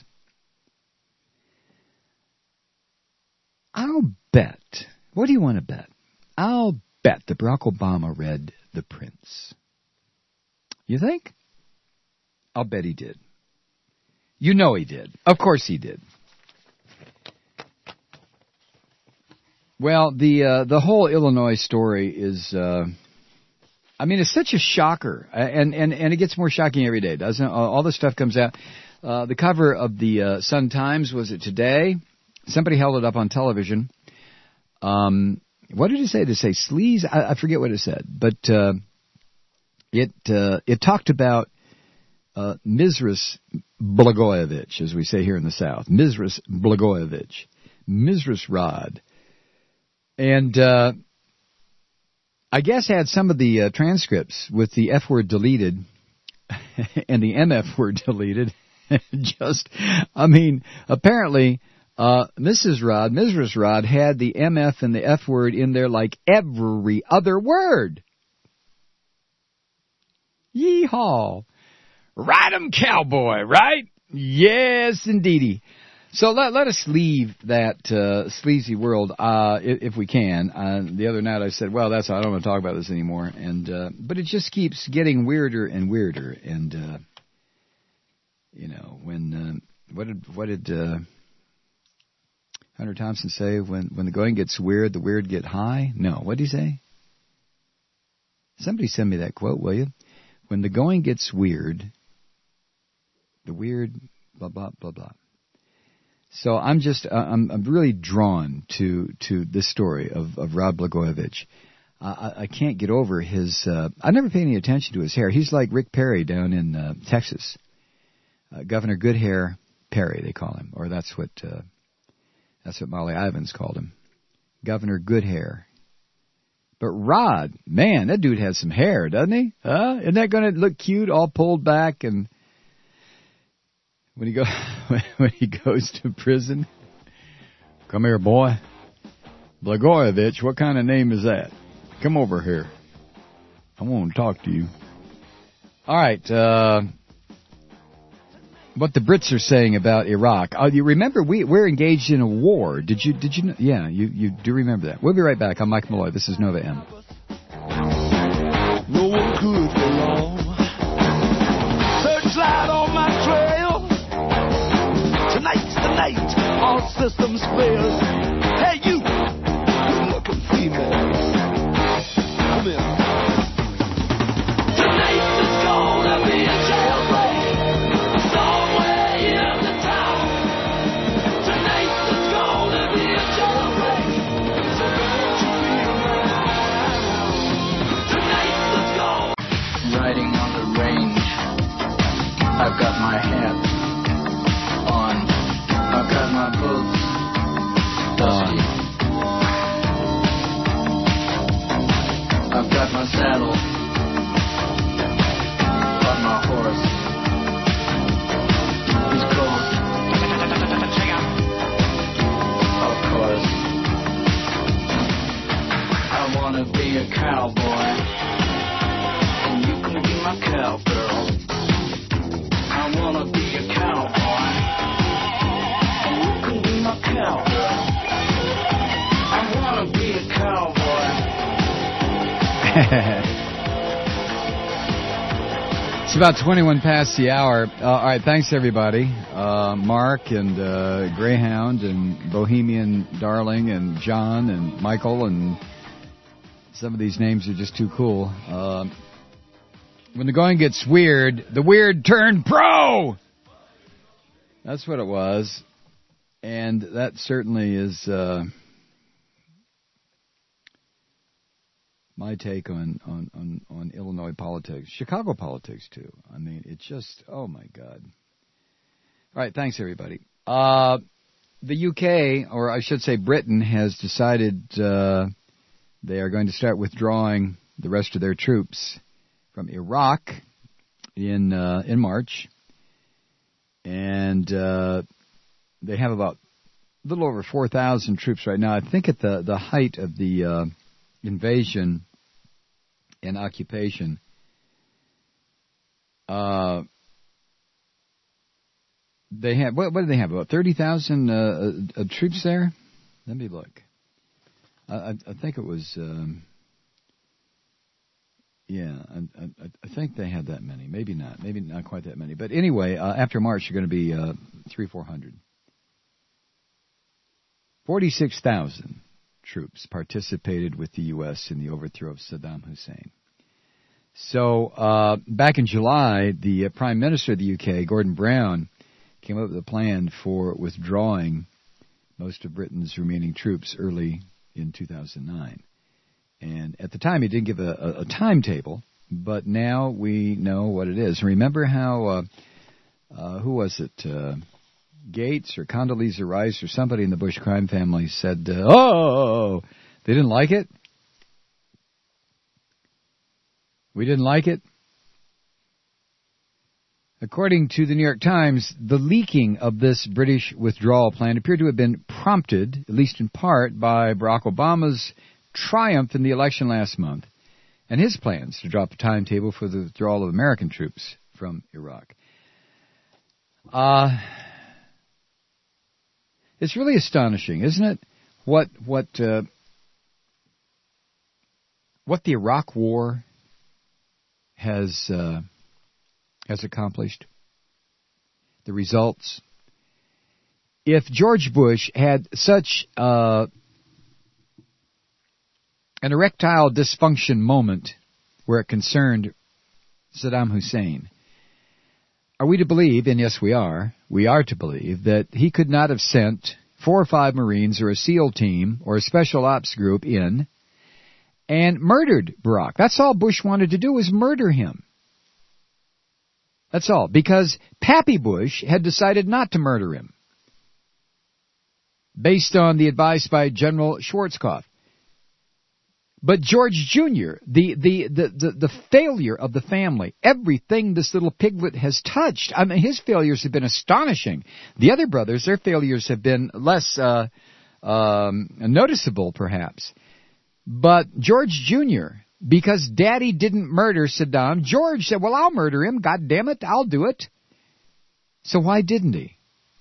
I'll bet. What do you want to bet? I'll bet that Barack Obama read The Prince. You think? I'll bet he did. You know he did. Of course he did. Well, the uh, the whole Illinois story is, uh, I mean, it's such a shocker, and, and, and it gets more shocking every day, doesn't it? All this stuff comes out. Uh, the cover of the uh, Sun-Times, was it today? Somebody held it up on television. Um, what did it say? Did it say sleaze? I, I forget what it said, but uh, it uh, it talked about uh, Mizras Blagojevich, as we say here in the South. Mizras Blagojevich. Mizras Rod. And uh, I guess had some of the uh, transcripts with the F word deleted and the M F word deleted. Just, I mean, apparently uh, Missus Rod, Missus Rod had the M F and the F word in there like every other word. Yeehaw. Ride 'em, cowboy, right? Yes, indeedy. So let let us leave that uh, sleazy world uh, if, if we can. Uh, the other night I said, well, that's I don't want to talk about this anymore. And uh, but it just keeps getting weirder and weirder. And uh, you know, when uh, what did what did uh, Hunter Thompson say? When when the going gets weird, the weird get high. No, what did he say? Somebody send me that quote, will you? When the going gets weird, the weird blah blah blah blah. So I'm just, uh, I'm, I'm really drawn to, to this story of, of Rod Blagojevich. Uh, I, I can't get over his, uh, I never paid any attention to his hair. He's like Rick Perry down in uh, Texas. Uh, Governor Good Hair Perry, they call him. Or that's what, uh, that's what Molly Ivins called him. Governor Good Hair. But Rod, man, that dude has some hair, doesn't he? Huh? Isn't that going to look cute, all pulled back and... When he go, when he goes to prison, come here, boy. Blagojevich, what kind of name is that? Come over here. I want to talk to you. All right. Uh, what the Brits are saying about Iraq? Oh, you remember we we're engaged in a war? Did you? Did you? Know? Yeah, you you do remember that. We'll be right back. I'm Mike Malloy. This is Nova M. No one could go wrong. Searchlight on my trail. Tonight's the night, all systems fail. Hey, you, good-looking female, come here. Tonight is gonna be a jailbreak somewhere in the town. Tonight is gonna be a jailbreak, so don't you be around. Tonight is gonna... Riding on the range, I've got my hat on. I've got my boots dusty. I've got my saddle on my horse. He's cold. Of course. I want to be a cowboy, and you can be my cowgirl. I want to be a cowboy, and you can be my cowgirl. I want to be a cowboy. It's about twenty-one past the hour. Uh, all right, thanks everybody. Uh, Mark and uh, Greyhound and Bohemian Darling and John and Michael, and some of these names are just too cool. Uh, when the going gets weird, the weird turn pro! That's what it was. And that certainly is uh, my take on, on, on, on Illinois politics. Chicago politics, too. I mean, it's just, oh, my God. All right, thanks, everybody. Uh, the U K, or I should say Britain, has decided uh, they are going to start withdrawing the rest of their troops from Iraq in uh, in March. And uh, they have about a little over four thousand troops right now. I think at the, the height of the uh, invasion and occupation, uh, they have, what, what do they have, about thirty thousand uh, uh, troops there? Let me look. I, I, I think it was, um, yeah, I, I, I think they had that many. Maybe not. Maybe not quite that many. But anyway, uh, after March, you're going to be uh, three, four hundred. forty-six thousand troops participated with the U S in the overthrow of Saddam Hussein. So uh, back in July, the uh, Prime Minister of the U K, Gordon Brown, came up with a plan for withdrawing most of Britain's remaining troops early in two thousand nine. And at the time, he didn't give a, a, a timetable, but now we know what it is. Remember how, uh, uh, who was it, uh, Gates or Condoleezza Rice or somebody in the Bush crime family said, uh, oh, they didn't like it? We didn't like it? According to the New York Times, the leaking of this British withdrawal plan appeared to have been prompted, at least in part, by Barack Obama's triumph in the election last month and his plans to drop a timetable for the withdrawal of American troops from Iraq. Uh, it's really astonishing, isn't it? What what uh, what the Iraq War has uh, has accomplished. The results. If George Bush had such uh, an erectile dysfunction moment where it concerned Saddam Hussein, are we to believe, and yes we are, we are to believe, that he could not have sent four or five Marines or a SEAL team or a special ops group in and murdered Barack? That's all Bush wanted to do, was murder him. That's all. Because Pappy Bush had decided not to murder him, based on the advice by General Schwarzkopf. But George Junior, the, the, the, the, the failure of the family, everything this little piglet has touched, I mean, his failures have been astonishing. The other brothers, their failures have been less uh, um, noticeable, perhaps. But George Junior, because Daddy didn't murder Saddam, George said, well, I'll murder him, God damn it, I'll do it. So why didn't he?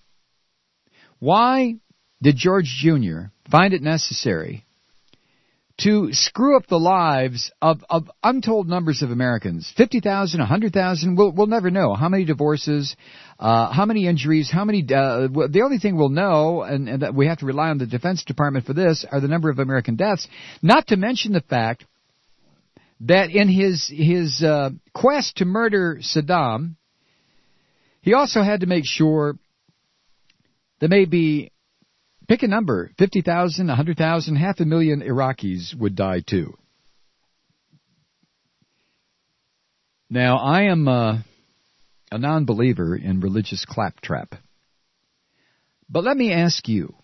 Why did George Junior find it necessary to screw up the lives of, of untold numbers of Americans? fifty thousand, one hundred thousand, we'll, we'll never know. How many divorces, uh, how many injuries, how many... Uh, the only thing we'll know, and, and that we have to rely on the Defense Department for this, are the number of American deaths. Not to mention the fact that in his, his uh, quest to murder Saddam, he also had to make sure that maybe... pick a number, fifty thousand, one hundred thousand, half a million Iraqis would die too. Now, I am uh, a non-believer in religious claptrap. But let me ask you,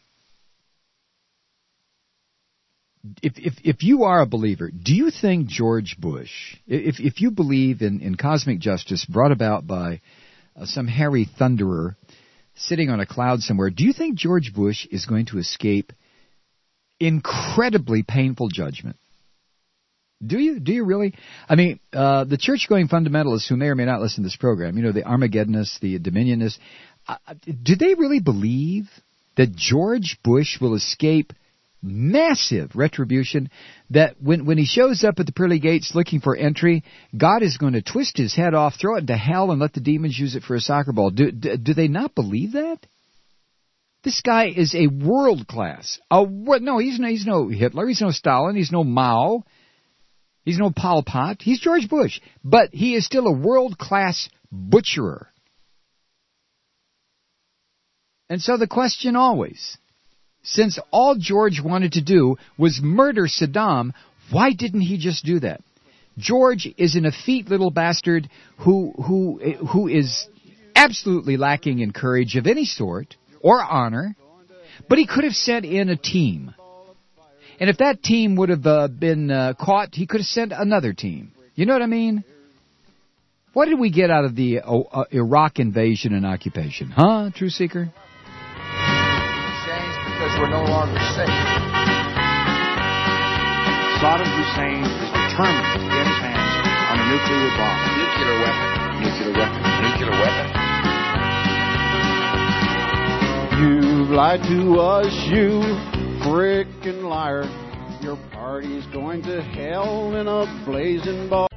if if, if you are a believer, do you think George Bush, if, if you believe in, in cosmic justice brought about by uh, some hairy thunderer sitting on a cloud somewhere, do you think George Bush is going to escape incredibly painful judgment? Do you? Do you really? I mean, uh, the church-going fundamentalists who may or may not listen to this program, you know, the Armageddonists, the Dominionists, uh, do they really believe that George Bush will escape massive retribution, that when, when he shows up at the pearly gates looking for entry, God is going to twist his head off, throw it into hell, and let the demons use it for a soccer ball? Do, do, do they not believe that? This guy is a world class. A, no, he's no, he's no Hitler, he's no Stalin, he's no Mao, he's no Pol Pot, he's George Bush. But he is still a world class butcherer. And so the question always, since all George wanted to do was murder Saddam, why didn't he just do that? George is an effete little bastard who who who is absolutely lacking in courage of any sort or honor, but he could have sent in a team. And if that team would have uh, been uh, caught, he could have sent another team. You know what I mean? What did we get out of the uh, uh, Iraq invasion and occupation? Huh, True Seeker? Because we're no longer safe. Saddam Hussein is determined to get his hands on a nuclear bomb. Nuclear weapon. Nuclear weapon. Nuclear weapon. You've lied to us, you frickin' liar. Your party's going to hell in a blazing ball.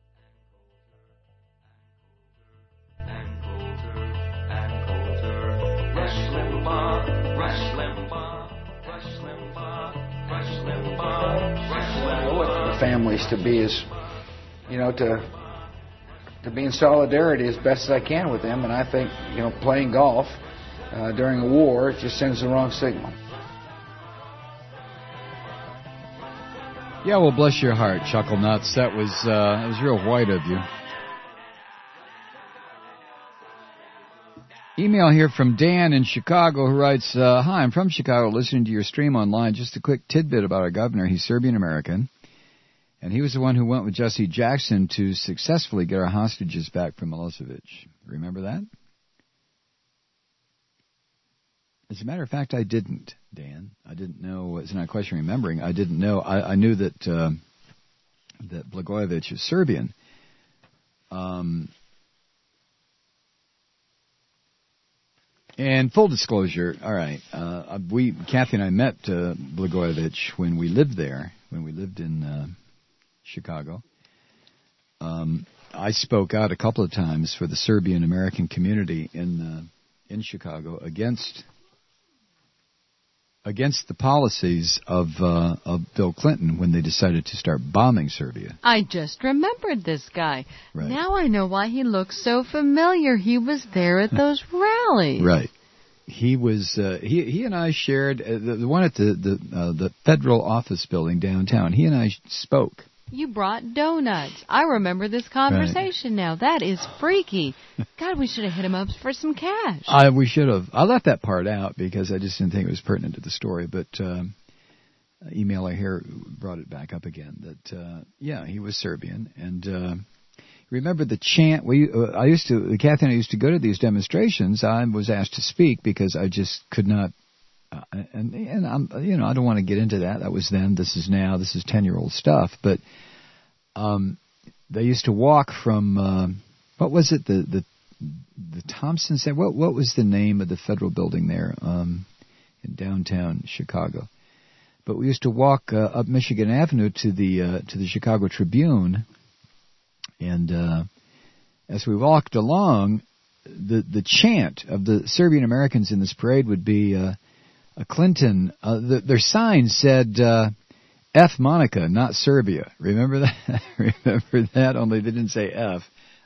And colder, and colder. families to be as, you know, to to be in solidarity as best as I can with them. And I think, you know, playing golf uh, during a war, it just sends the wrong signal. Yeah, well, bless your heart, Chuckle Nuts. That was uh, that was real white of you. Email here from Dan in Chicago who writes, uh, Hi, I'm from Chicago listening to your stream online. Just a quick tidbit about our governor. He's Serbian-American, and he was the one who went with Jesse Jackson to successfully get our hostages back from Milosevic. Remember that? As a matter of fact, I didn't, Dan. I didn't know. It's not a question of remembering. I didn't know. I, I knew that uh, that Blagojevich is Serbian. Um, and full disclosure, all right, uh, we, Kathy and I met uh, Blagojevich when we lived there, when we lived in uh, Chicago. Um, I spoke out a couple of times for the Serbian American community in uh, in Chicago against. against the policies of uh, of Bill Clinton when they decided to start bombing Serbia. I just remembered this guy. Right. Now I know why he looks so familiar. He was there at those rallies. Right. He was. Uh, he he and I shared uh, the, the one at the the uh, the federal office building downtown. He and I spoke. You brought donuts. I remember this conversation Right. now. That is freaky. God, we should have hit him up for some cash. I we should have. I left that part out because I just didn't think it was pertinent to the story. But um, emailer here brought it back up again. That uh, yeah, he was Serbian, and uh, remember the chant. We uh, I used to. Kathy and I used to go to these demonstrations. I was asked to speak because I just could not. Uh, and and I'm you know I don't want to get into that. That was then. This is now. This is ten-year-old stuff. But um, they used to walk from uh, what was it the the the Thompson Center. What what was the name of the federal building there um, in downtown Chicago? But we used to walk uh, up Michigan Avenue to the uh, to the Chicago Tribune, and uh, as we walked along, the the chant of the Serbian Americans in this parade would be. Uh, Uh, Clinton, uh, the, their sign said uh, F Monica, not Serbia. Remember that? Remember that? Only they didn't say F.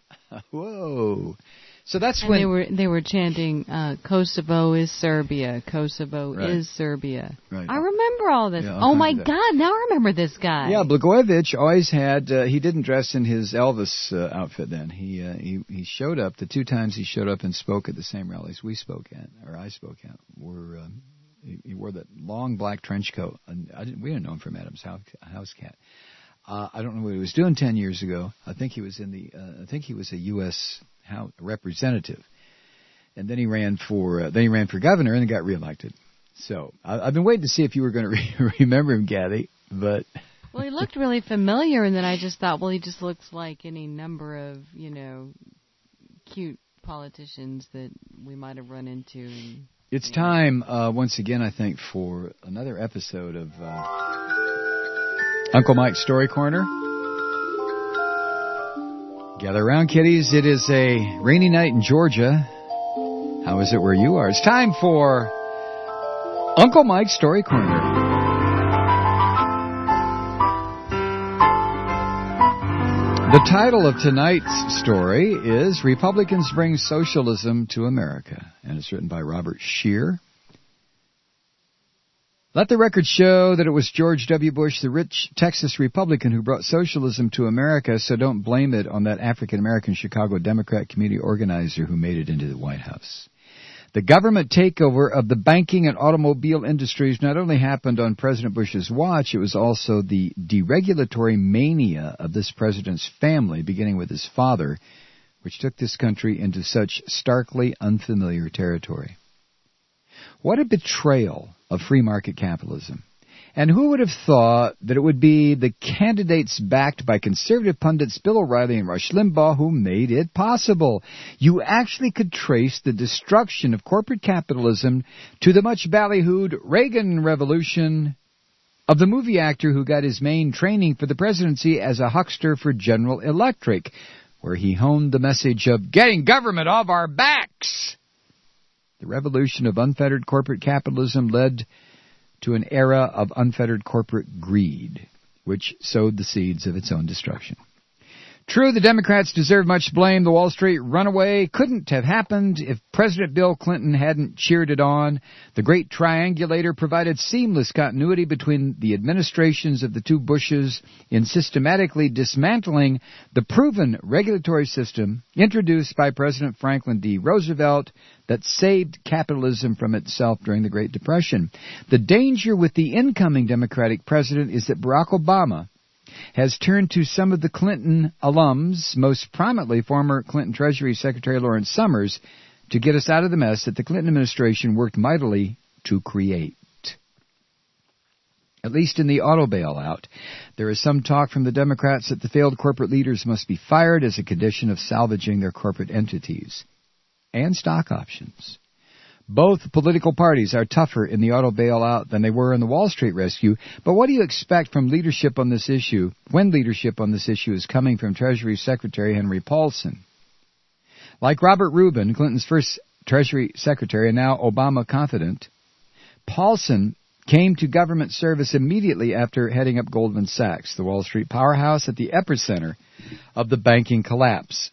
Whoa! So that's and when they were they were chanting uh, Kosovo is Serbia, Kosovo Right. is Serbia. Right. I remember all this. Yeah, oh my that. God! Now I remember this guy. Yeah, Blagojevich always had. Uh, he didn't dress in his Elvis uh, outfit. Then he uh, he he showed up the two times he showed up and spoke at the same rallies we spoke at, or I spoke at, were. Um, He, he wore that long black trench coat. And I didn't, we didn't know him from Adam's house, house cat. Uh, I don't know what he was doing ten years ago. I think he was in the. Uh, I think he was a U S House representative, and then he ran for. Uh, then he ran for governor and got reelected. So I, I've been waiting to see if you were going to re- remember him, Kathy. But well, he looked really familiar, and then I just thought, well, he just looks like any number of you know cute politicians that we might have run into. And, it's time uh, once again, I think, for another episode of uh, Uncle Mike's Story Corner. Gather around, kiddies. It is a rainy night in Georgia. How is it where you are? It's time for Uncle Mike's Story Corner. The title of tonight's story is Republicans Bring Socialism to America, and it's written by Robert Scheer. Let the record show that it was George W. Bush, the rich Texas Republican, who brought socialism to America, so don't blame it on that African-American Chicago Democrat community organizer who made it into the White House. The government takeover of the banking and automobile industries not only happened on President Bush's watch, it was also the deregulatory mania of this president's family, beginning with his father, which took this country into such starkly unfamiliar territory. What a betrayal of free market capitalism. And who would have thought that it would be the candidates backed by conservative pundits Bill O'Reilly and Rush Limbaugh who made it possible? You actually could trace the destruction of corporate capitalism to the much ballyhooed Reagan Revolution of the movie actor who got his main training for the presidency as a huckster for General Electric, where he honed the message of getting government off our backs. The revolution of unfettered corporate capitalism led to an era of unfettered corporate greed. which sowed the seeds of its own destruction. True, the Democrats deserve much blame. The Wall Street runaway couldn't have happened if President Bill Clinton hadn't cheered it on. The great triangulator provided seamless continuity between the administrations of the two Bushes in systematically dismantling the proven regulatory system introduced by President Franklin D. Roosevelt that saved capitalism from itself during the Great Depression. The danger with the incoming Democratic president is that Barack Obama has turned to some of the Clinton alums, most prominently former Clinton Treasury Secretary Lawrence Summers, to get us out of the mess that the Clinton administration worked mightily to create. At least in the auto bailout, there is some talk from the Democrats that the failed corporate leaders must be fired as a condition of salvaging their corporate entities and stock options. Both political parties are tougher in the auto bailout than they were in the Wall Street rescue, but what do you expect from leadership on this issue when leadership on this issue is coming from Treasury Secretary Henry Paulson? Like Robert Rubin, Clinton's first Treasury Secretary and now Obama confidant, Paulson came to government service immediately after heading up Goldman Sachs, the Wall Street powerhouse at the epicenter of the banking collapse.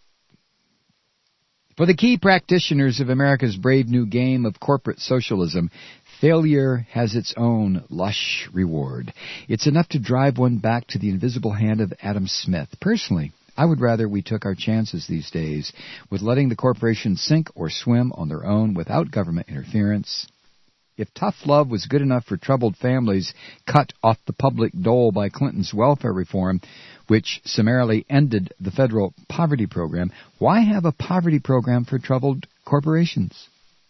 For the key practitioners of America's brave new game of corporate socialism, failure has its own lush reward. It's enough to drive one back to the invisible hand of Adam Smith. Personally, I would rather we took our chances these days with letting the corporations sink or swim on their own without government interference. If tough love was good enough for troubled families cut off the public dole by Clinton's welfare reform, which summarily ended the federal poverty program, why have a poverty program for troubled corporations?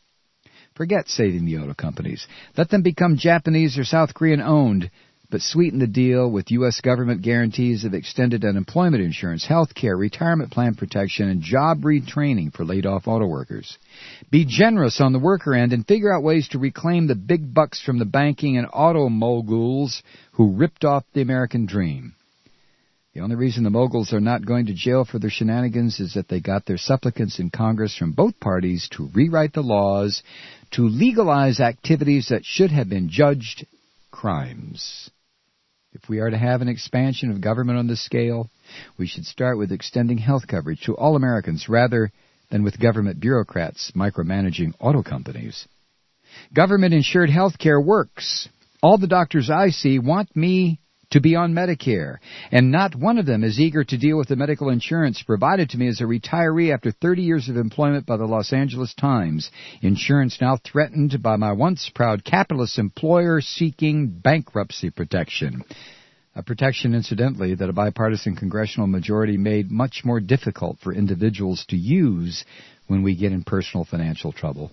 Forget saving the auto companies. Let them become Japanese or South Korean owned, but sweeten the deal with U S government guarantees of extended unemployment insurance, health care, retirement plan protection, and job retraining for laid-off auto workers. Be generous on the worker end and figure out ways to reclaim the big bucks from the banking and auto moguls who ripped off the American dream. The only reason the moguls are not going to jail for their shenanigans is that they got their supplicants in Congress from both parties to rewrite the laws, to legalize activities that should have been judged crimes. If we are to have an expansion of government on this scale, we should start with extending health coverage to all Americans rather than with government bureaucrats micromanaging auto companies. Government-insured health care works. All the doctors I see want me to be on Medicare, and not one of them is eager to deal with the medical insurance provided to me as a retiree after thirty years of employment by the Los Angeles Times, insurance now threatened by my once proud capitalist employer seeking bankruptcy protection. A protection, incidentally, that a bipartisan congressional majority made much more difficult for individuals to use when we get in personal financial trouble.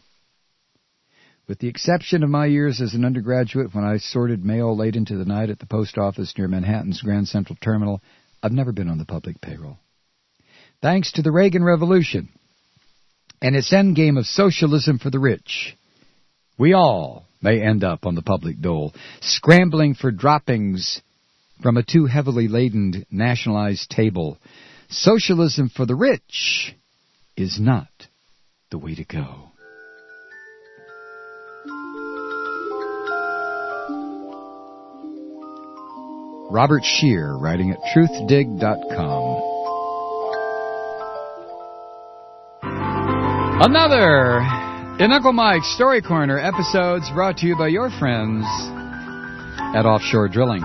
With the exception of my years as an undergraduate when I sorted mail late into the night at the post office near Manhattan's Grand Central Terminal, I've never been on the public payroll. Thanks to the Reagan Revolution and its endgame of socialism for the rich, we all may end up on the public dole, scrambling for droppings from a too heavily laden nationalized table. Socialism for the rich is not the way to go. Robert Scheer, writing at truth dig dot com. Another in Uncle Mike's Story Corner episodes brought to you by your friends at Offshore Drilling.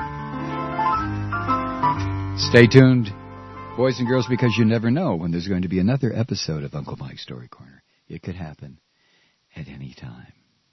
Stay tuned, boys and girls, because you never know when there's going to be another episode of Uncle Mike's Story Corner. It could happen at any time.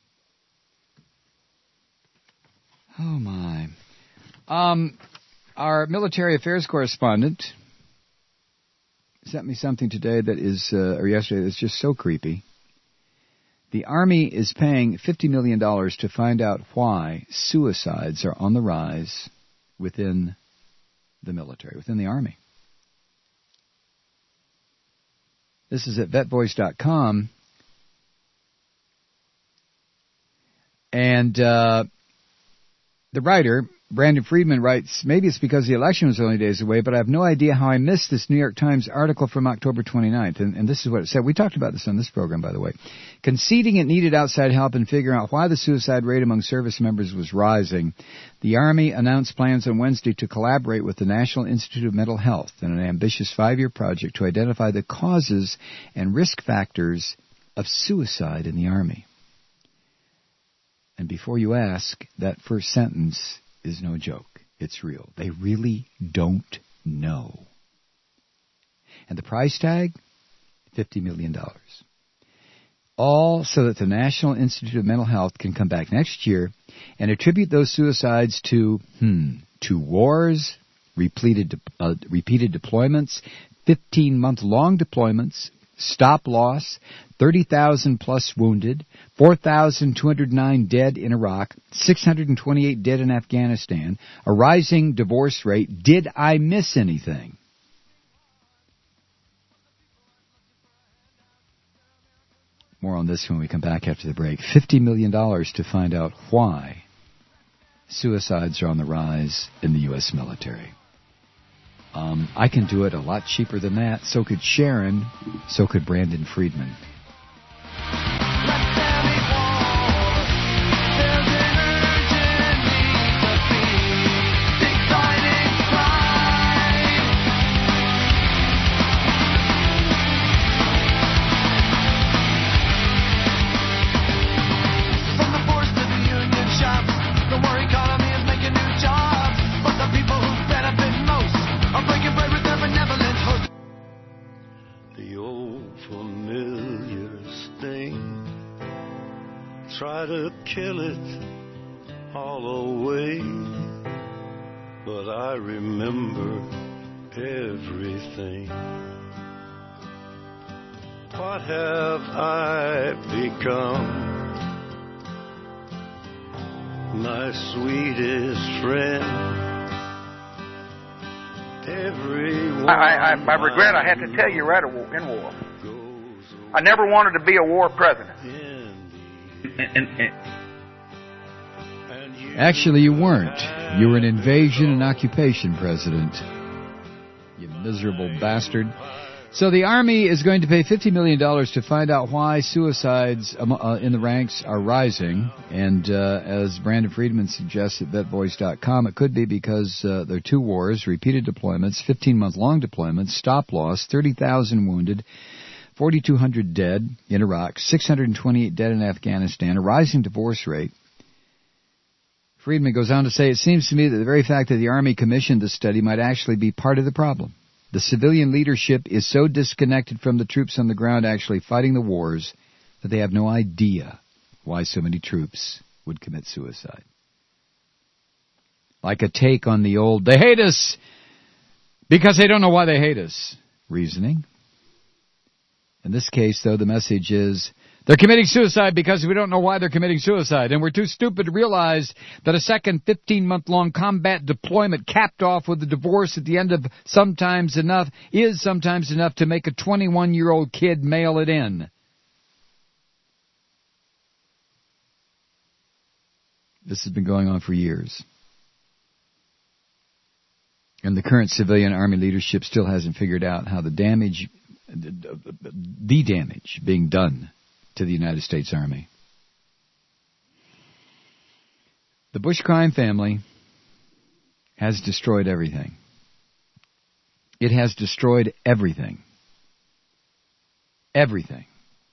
Oh, my. Um, our military affairs correspondent sent me something today that is, uh, or yesterday, that's just so creepy. The Army is paying fifty million dollars to find out why suicides are on the rise within the military, within the Army. This is at vet voice dot com. And uh, the writer Brandon Friedman writes, maybe it's because the election was only days away, but I have no idea how I missed this New York Times article from October twenty-ninth. And, and this is what it said. We talked about this on this program, by the way. Conceding it needed outside help in figuring out why the suicide rate among service members was rising, the Army announced plans on Wednesday to collaborate with the National Institute of Mental Health in an ambitious five-year project to identify the causes and risk factors of suicide in the Army. And before you ask, that first sentence is no joke. It's real. They really don't know. And the price tag? fifty million dollars. All so that the National Institute of Mental Health can come back next year and attribute those suicides to, hmm, to wars, repeated, uh, repeated deployments, fifteen-month-long deployments, stop loss, thirty thousand plus wounded, four thousand two hundred nine dead in Iraq, six hundred twenty-eight dead in Afghanistan, a rising divorce rate. Did I miss anything? More on this when we come back after the break. fifty million dollars to find out why suicides are on the rise in the U S military. Um, I can do it a lot cheaper than that. So could Sharon. So could Brandon Friedman. Try to kill it all away, but I remember everything. What have I become? My sweetest friend. Everyone I, I, I regret I had to tell you right in war. I never wanted to be a war president. And, and, Actually, you weren't. You were an invasion and occupation president. You miserable bastard. So the Army is going to pay fifty million dollars to find out why suicides uh, in the ranks are rising. And uh, as Brandon Friedman suggests at vet voice dot com, it could be because uh, there are two wars, repeated deployments, fifteen-month-long deployments, stop loss, thirty thousand wounded, forty-two hundred dead in Iraq, six hundred twenty-eight dead in Afghanistan, a rising divorce rate. Friedman goes on to say, it seems to me that the very fact that the Army commissioned this study might actually be part of the problem. The civilian leadership is so disconnected from the troops on the ground actually fighting the wars that they have no idea why so many troops would commit suicide. Like a take on the old, they hate us because they don't know why they hate us reasoning. In this case, though, the message is, they're committing suicide because we don't know why they're committing suicide, and we're too stupid to realize that a second fifteen-month-long combat deployment capped off with a divorce at the end of sometimes enough is sometimes enough to make a twenty-one-year-old kid mail it in. This has been going on for years. And the current civilian Army leadership still hasn't figured out how the damage, the damage being done to the United States Army. The Bush crime family has destroyed everything. It has destroyed everything. Everything.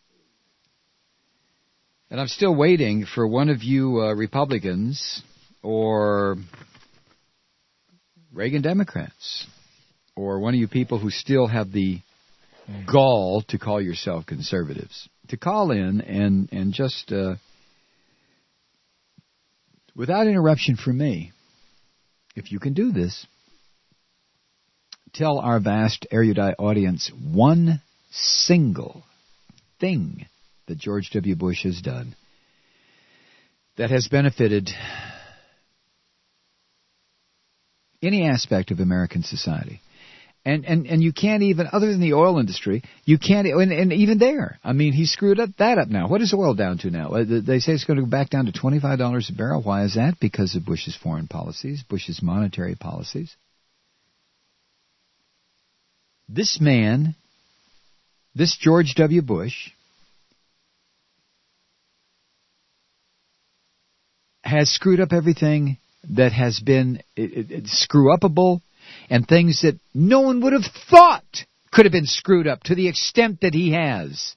And I'm still waiting for one of you uh, Republicans or Reagan Democrats or one of you people who still have the gall to call yourself conservatives to call in and, and just, uh, without interruption from me, if you can do this, tell our vast erudite audience one single thing that George W. Bush has done that has benefited any aspect of American society. And, and and you can't even, other than the oil industry, you can't, and, and even there, I mean, he screwed up that up now. What is oil down to now? They say it's going to go back down to twenty-five dollars a barrel. Why is that? Because of Bush's foreign policies, Bush's monetary policies. This man, this George W. Bush, has screwed up everything that has been it, it, it, screw-upable, and things that no one would have thought could have been screwed up to the extent that he has.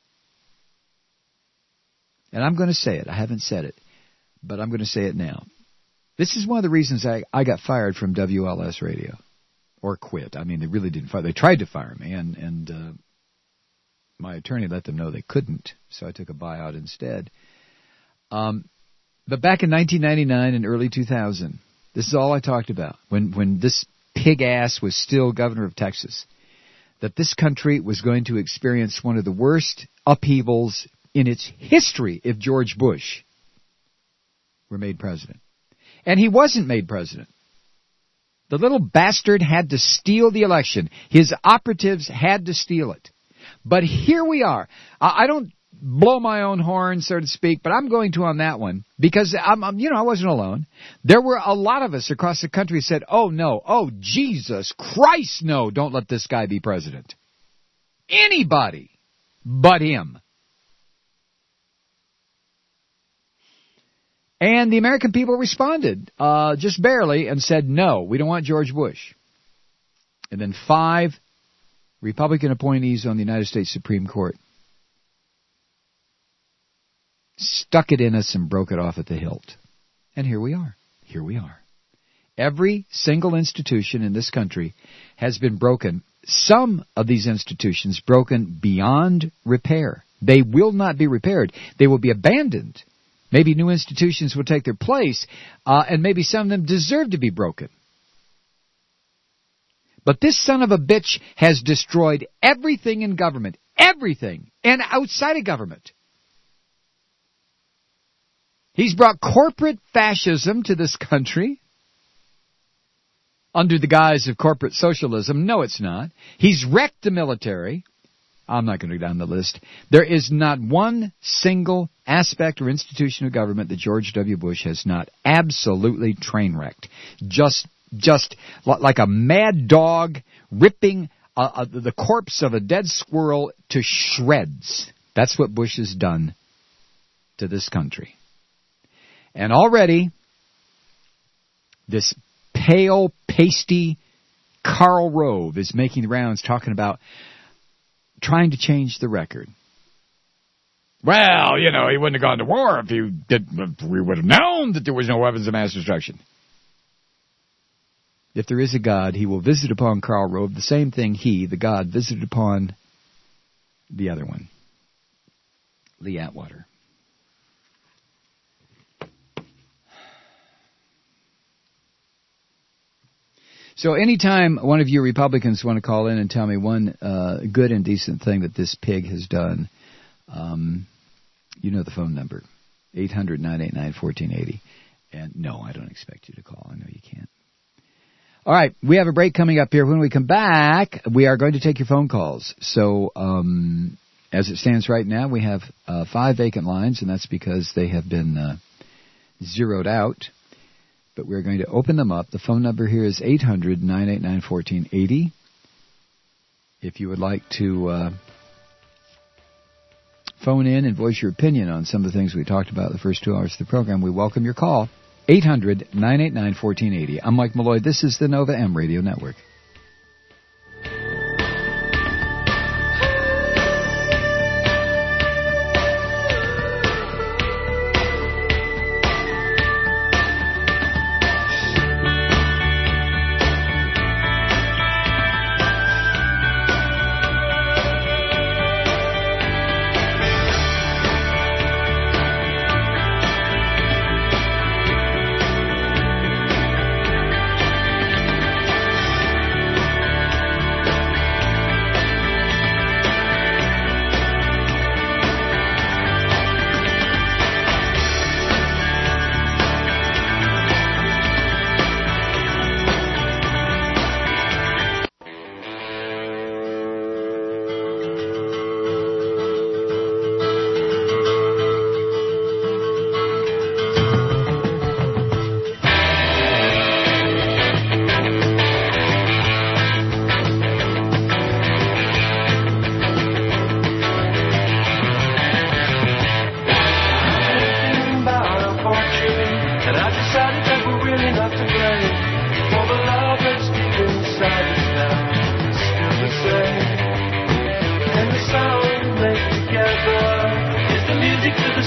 And I'm going to say it. I haven't said it, but I'm going to say it now. This is one of the reasons I, I got fired from W L S Radio, or quit. I mean, they really didn't fire. They tried to fire me, and, and uh, my attorney let them know they couldn't, so I took a buyout instead. Um, but back in nineteen ninety-nine and early two thousand, this is all I talked about, when, when this pig-ass was still governor of Texas, that this country was going to experience one of the worst upheavals in its history if George Bush were made president. And he wasn't made president. The little bastard had to steal the election. His operatives had to steal it. But here we are. I don't blow my own horn, so to speak, but I'm going to on that one because I'm, I'm, you know, I wasn't alone. There were a lot of us across the country who said, "Oh no, oh Jesus Christ, no! Don't let this guy be president." Anybody but him. And the American people responded, uh, just barely, and said, "No, we don't want George Bush." And then five Republican appointees on the United States Supreme Court stuck it in us and broke it off at the hilt. And here we are. Here we are. Every single institution in this country has been broken. Some of these institutions broken beyond repair. They will not be repaired. They will be abandoned. Maybe new institutions will take their place, uh, and maybe some of them deserve to be broken. But this son of a bitch has destroyed everything in government. Everything. And outside of government. He's brought corporate fascism to this country under the guise of corporate socialism. No, it's not. He's wrecked the military. I'm not going to go down the list. There is not one single aspect or institution of government that George W. Bush has not absolutely train wrecked. Just, just like a mad dog ripping uh, uh, the corpse of a dead squirrel to shreds. That's what Bush has done to this country. And already, this pale, pasty Karl Rove is making the rounds talking about trying to change the record. Well, you know, he wouldn't have gone to war if he did, if we would have known that there was no weapons of mass destruction. If there is a God, he will visit upon Karl Rove the same thing he, the God, visited upon the other one, Lee Atwater. So anytime one of you Republicans want to call in and tell me one uh, good and decent thing that this pig has done, um, you know the phone number, eight hundred, nine eight nine, one four eight zero. And no, I don't expect you to call. I know you can't. All right, we have a break coming up here. When we come back, we are going to take your phone calls. So um, as it stands right now, we have uh, five vacant lines, and that's because they have been uh, zeroed out. But we're going to open them up. The phone number here is eight hundred, nine eight nine, one four eight zero. If you would like to uh, phone in and voice your opinion on some of the things we talked about the first two hours of the program, we welcome your call. eight hundred, nine eight nine, one four eight zero. I'm Mike Malloy. This is the Nova M Radio Network.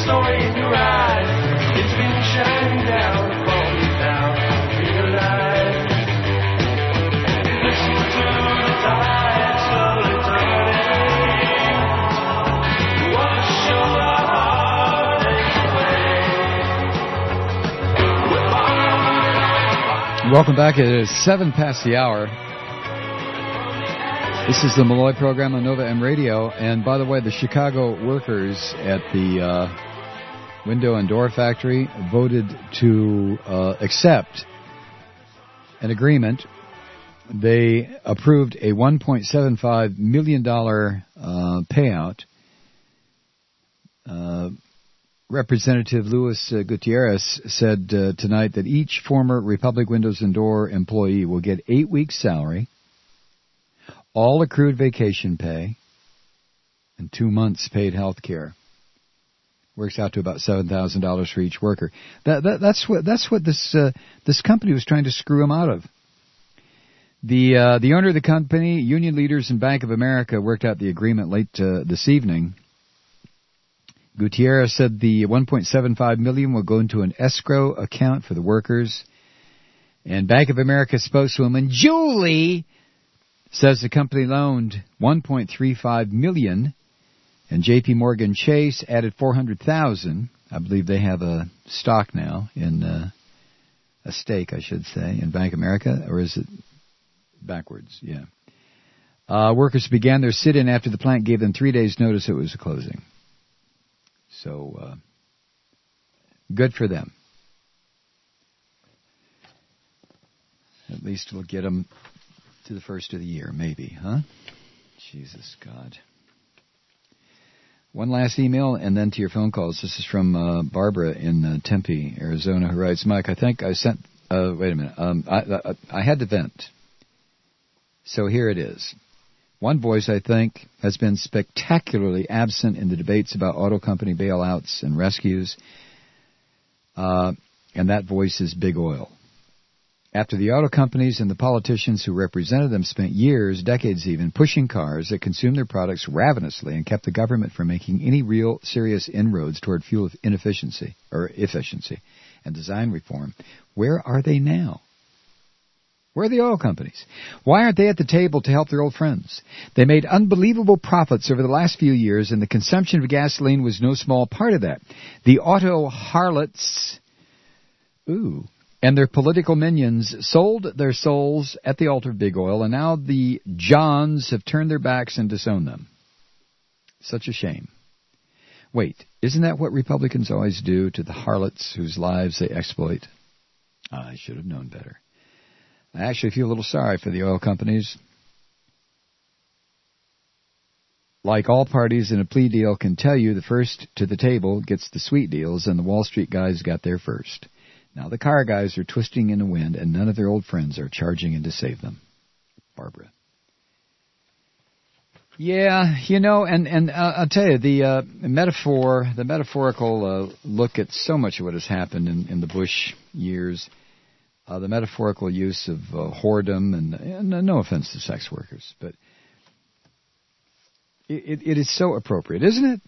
story in your eyes. It's been shining down upon me now. Realize. Listen to the tide slowly turning. Wash your heartaches away. Welcome back. It is seven past the hour. This is the Malloy program on Nova M Radio. And by the way, the Chicago workers at the uh, window and door factory voted to uh, accept an agreement. They approved a one point seven five million dollars uh, payout. Uh, Representative Luis uh, Gutierrez said uh, tonight that each former Republic Windows and Door employee will get eight weeks' salary, all accrued vacation pay, and two months paid health care. Works out to about seven thousand dollars for each worker. That, that, that's what that's what this uh, this company was trying to screw them out of. The uh, the owner of the company, union leaders, and Bank of America worked out the agreement late uh, this evening. Gutierrez said the one point seven five million dollars will go into an escrow account for the workers. And Bank of America spokeswoman Julie says the company loaned one point three five million dollars, and J P Morgan Chase added four hundred thousand dollars. I believe they have a stock now in uh, a stake, I should say, in Bank of America, or is it backwards? Yeah. Uh, workers began their sit-in after the plant gave them three days' notice it was closing. So, uh, good for them. At least we'll get them to the first of the year, maybe, huh? Jesus, God. One last email, and then to your phone calls. This is from uh, Barbara in uh, Tempe, Arizona, who writes, Mike, I think I sent... Uh, wait a minute. Um, I, I, I had to vent. So here it is. One voice, I think, has been spectacularly absent in the debates about auto company bailouts and rescues, uh, and that voice is Big Oil. After the auto companies and the politicians who represented them spent years, decades even, pushing cars that consumed their products ravenously and kept the government from making any real serious inroads toward fuel inefficiency or efficiency and design reform, where are they now? Where are the oil companies? Why aren't they at the table to help their old friends? They made unbelievable profits over the last few years, and the consumption of gasoline was no small part of that. The auto harlots, ooh, and their political minions sold their souls at the altar of Big Oil, and now the Johns have turned their backs and disowned them. Such a shame. Wait, isn't that what Republicans always do to the harlots whose lives they exploit? I should have known better. I actually feel a little sorry for the oil companies. Like all parties in a plea deal can tell you, the first to the table gets the sweet deals, and the Wall Street guys got there first. Now the car guys are twisting in the wind, and none of their old friends are charging in to save them. Barbara. Yeah, you know, and, and uh, I'll tell you, the uh, metaphor, the metaphorical uh, look at so much of what has happened in, in the Bush years, Uh, the metaphorical use of uh, whoredom, and, and uh, no offense to sex workers, but it, it, it is so appropriate, isn't it?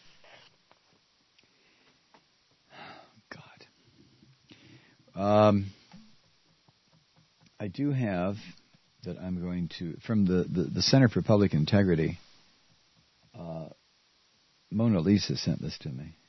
God. Um, I do have that I'm going to, from the, the, the Center for Public Integrity, uh, Mona Lisa sent this to me.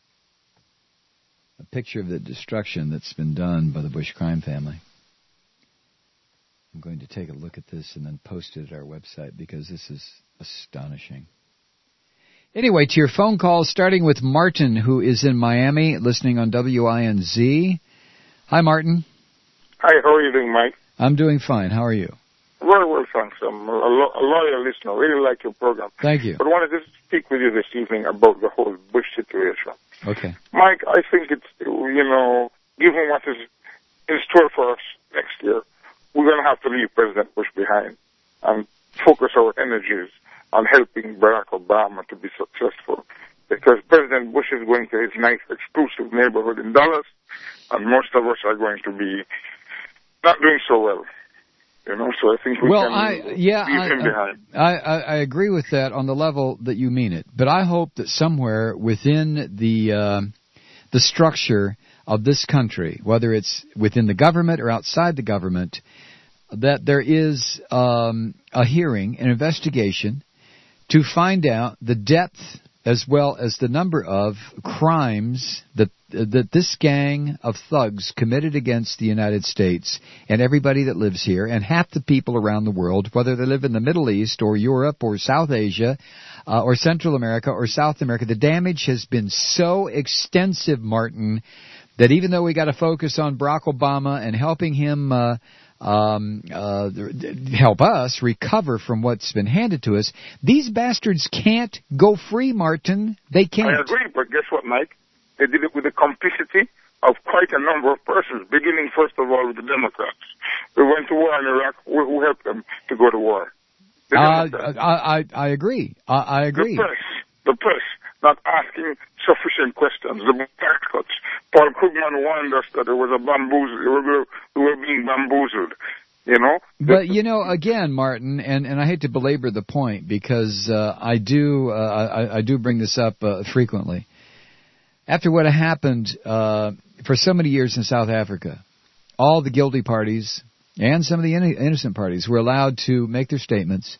A picture of the destruction that's been done by the Bush crime family. I'm going to take a look at this and then post it at our website because this is astonishing. Anyway, to your phone calls, starting with Martin, who is in Miami, listening on W I N Z. Hi, Martin. Hi, how are you doing, Mike? I'm doing fine. How are you? Very well, thanks. I'm a, lo- a loyal listener. Really like your program. Thank you. But I wanted to speak with you this evening about the whole Bush situation. Okay. Mike, I think it's, you know, given what is in store for us next year, we're going to have to leave President Bush behind and focus our energies on helping Barack Obama to be successful. Because President Bush is going to his nice exclusive neighborhood in Dallas, and most of us are going to be not doing so well. You know, so I think we well, can I, yeah, leave I, him behind. I, I, I agree with that on the level that you mean it. But I hope that somewhere within the uh, the structure of this country, whether it's within the government or outside the government, that there is um, a hearing, an investigation, to find out the depth as well as the number of crimes that that this gang of thugs committed against the United States and everybody that lives here, and half the people around the world, whether they live in the Middle East or Europe or South Asia uh, or Central America or South America. The damage has been so extensive, Martin, that even though we got to focus on Barack Obama and helping him uh, um, uh, help us recover from what's been handed to us, these bastards can't go free, Martin. They can't. I agree, but guess what, Mike? They did it with the complicity of quite a number of persons, beginning first of all with the Democrats. They went to war in Iraq. Who, who helped them to go to war? The Uh, Democrats. I, I, I agree. I, I agree. The press, the press, not asking sufficient questions. The tax cuts. Paul Krugman warned us that there was a bamboozle. We were, we were being bamboozled. You know. But you know, again, Martin, and, and I hate to belabor the point because uh, I do uh, I, I do bring this up uh, frequently. After what happened uh, for so many years in South Africa, all the guilty parties and some of the in- innocent parties were allowed to make their statements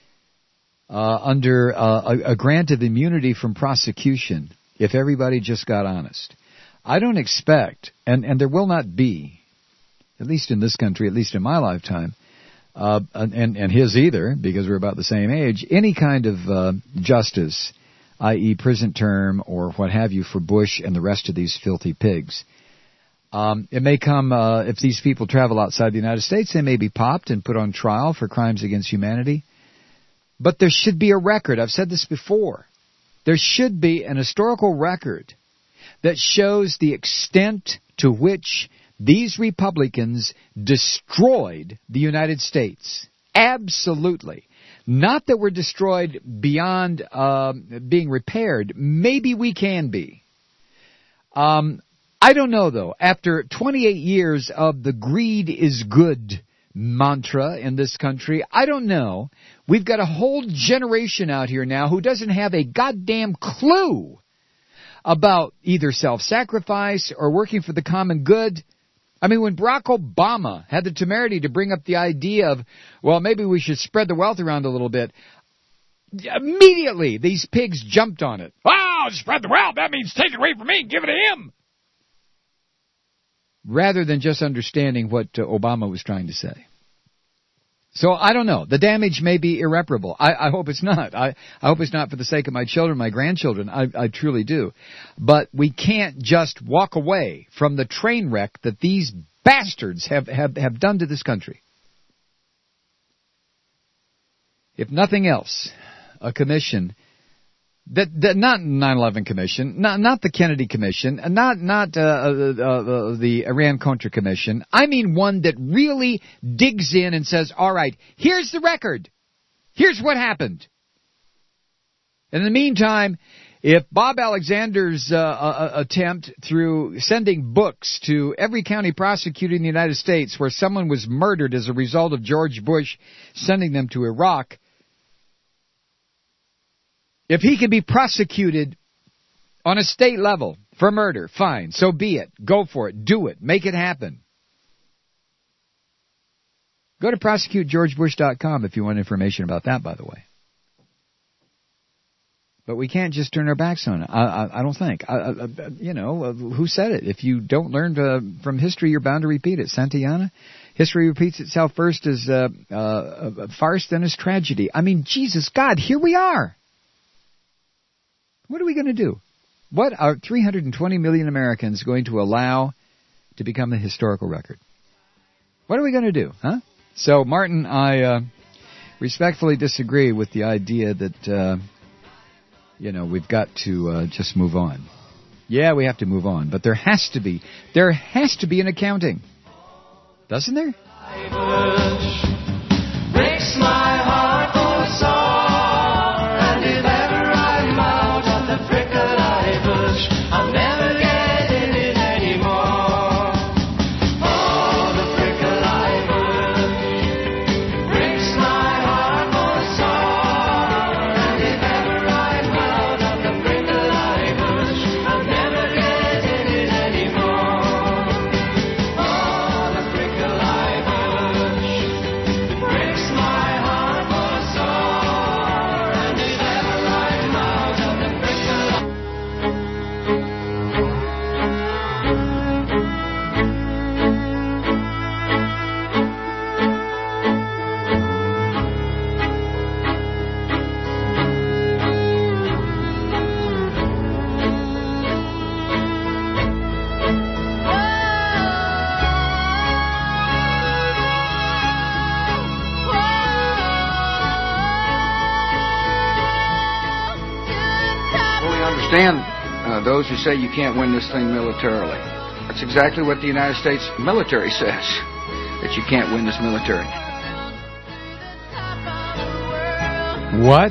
uh, under uh, a, a grant of immunity from prosecution if everybody just got honest. I don't expect, and, and there will not be, at least in this country, at least in my lifetime, uh, and, and his either, because we're about the same age, any kind of uh, justice, that is prison term or what have you, for Bush and the rest of these filthy pigs. Um, it may come, uh, if these people travel outside the United States, they may be popped and put on trial for crimes against humanity. But there should be a record. I've said this before. There should be an historical record that shows the extent to which these Republicans destroyed the United States. Absolutely. Not that we're destroyed beyond uh, being repaired. Maybe we can be. Um, I don't know, though. After twenty-eight years of the greed is good mantra in this country, I don't know. We've got a whole generation out here now who doesn't have a goddamn clue about either self-sacrifice or working for the common good. I mean, when Barack Obama had the temerity to bring up the idea of, well, maybe we should spread the wealth around a little bit, immediately these pigs jumped on it. Oh, spread the wealth, that means take it away from me and give it to him. Rather than just understanding what uh, Obama was trying to say. So I don't know. The damage may be irreparable. I, I hope it's not. I, I hope it's not for the sake of my children, my grandchildren. I, I truly do. But we can't just walk away from the train wreck that these bastards have, have, have done to this country. If nothing else, a commission that, that not nine eleven Commission, not not the Kennedy Commission, not not uh, uh, uh, the Iran-Contra Commission. I mean one that really digs in and says, all right, here's the record. Here's what happened. And in the meantime, if Bob Alexander's uh, uh, attempt through sending books to every county prosecutor in the United States where someone was murdered as a result of George Bush sending them to Iraq, if he can be prosecuted on a state level for murder, fine, so be it. Go for it. Do it. Make it happen. Go to prosecute george bush dot com if you want information about that, by the way. But we can't just turn our backs on it. I, I, I don't think. I, I, you know, uh, who said it? If you don't learn to, from history, you're bound to repeat it. Santayana? History repeats itself first as uh, uh, a farce, then as tragedy. I mean, Jesus God, here we are. What are we going to do? What are three hundred twenty million Americans going to allow to become a historical record? What are we going to do, huh? So, Martin, I uh, respectfully disagree with the idea that, uh, you know, we've got to uh, just move on. Yeah, we have to move on, but there has to be, there has to be an accounting. Doesn't there? Breaks my heart for song. understand uh, those who say you can't win this thing militarily. That's exactly what the United States military says, that you can't win this military. What?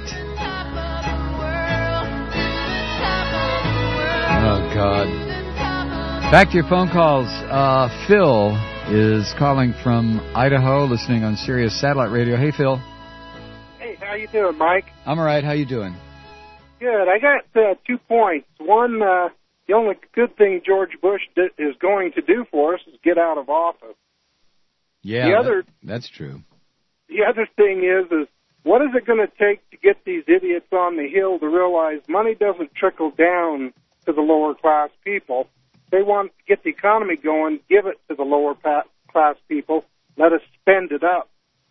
Oh, God. Back to your phone calls. Uh, Phil is calling from Idaho, listening on Sirius Satellite Radio. Hey, Phil. Hey, how you doing, Mike? I'm all right. How you doing? Good. I got uh, two points. One, uh, the only good thing George Bush di- is going to do for us is get out of office. Yeah, the other, that, that's true. The other thing is, is what is it going to take to get these idiots on the Hill to realize money doesn't trickle down to the lower class people? They want to get the economy going, give it to the lower pa- class people, let us spend it up.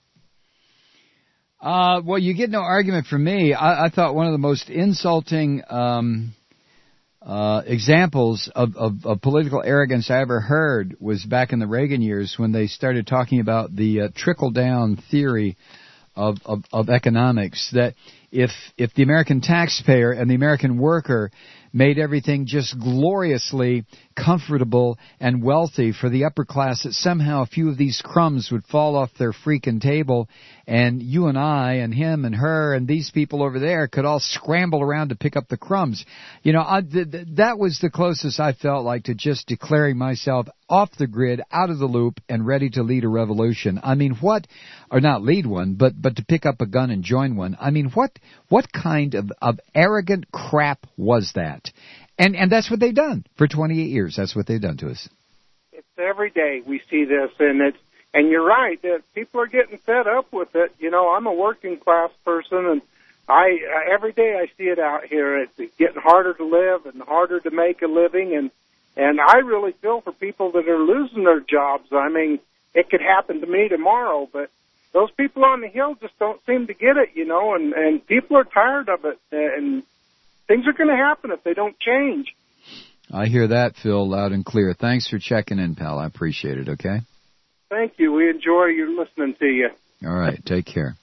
Uh, well, you get no argument from me. I, I thought one of the most insulting um, uh, examples of, of, of political arrogance I ever heard was back in the Reagan years when they started talking about the uh, trickle-down theory of, of, of economics, that if if the American taxpayer and the American worker made everything just gloriously comfortable and wealthy for the upper class, that somehow a few of these crumbs would fall off their freaking table, and you and I and him and her and these people over there could all scramble around to pick up the crumbs. You know, I, th- th- that was the closest I felt like to just declaring myself off the grid, out of the loop, and ready to lead a revolution. I mean, what, or not lead one, but, but to pick up a gun and join one. I mean, what, what kind of, of arrogant crap was that? And and that's what they've done for twenty-eight years. That's what they've done to us. It's every day we see this, and it's and you're right that people are getting fed up with it. You know, I'm a working class person, and I uh, every day I see it out here. It's getting harder to live and harder to make a living, and and I really feel for people that are losing their jobs. I mean, it could happen to me tomorrow, but those people on the Hill just don't seem to get it, you know, and and people are tired of it, and things are going to happen if they don't change. I hear that, Phil, loud and clear. Thanks for checking in, pal. I appreciate it, okay? Thank you. We enjoy you listening to you. All right. Take care.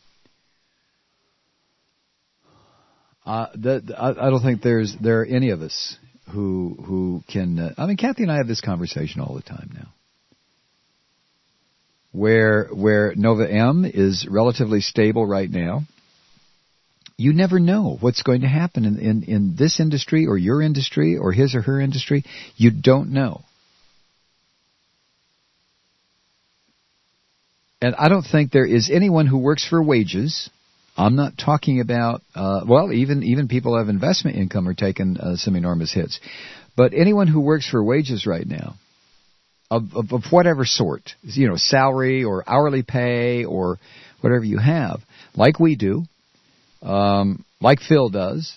Uh, the, the, I, I don't think there's there are any of us who who can... Uh, I mean, Kathy and I have this conversation all the time now. Where, where Nova M is relatively stable right now, you never know what's going to happen in, in, in this industry or your industry or his or her industry. You don't know. And I don't think there is anyone who works for wages. I'm not talking about, uh, well, even even people who have investment income are taking uh, some enormous hits. But anyone who works for wages right now, of, of, of whatever sort, you know, salary or hourly pay or whatever you have, like we do, Um, like Phil does,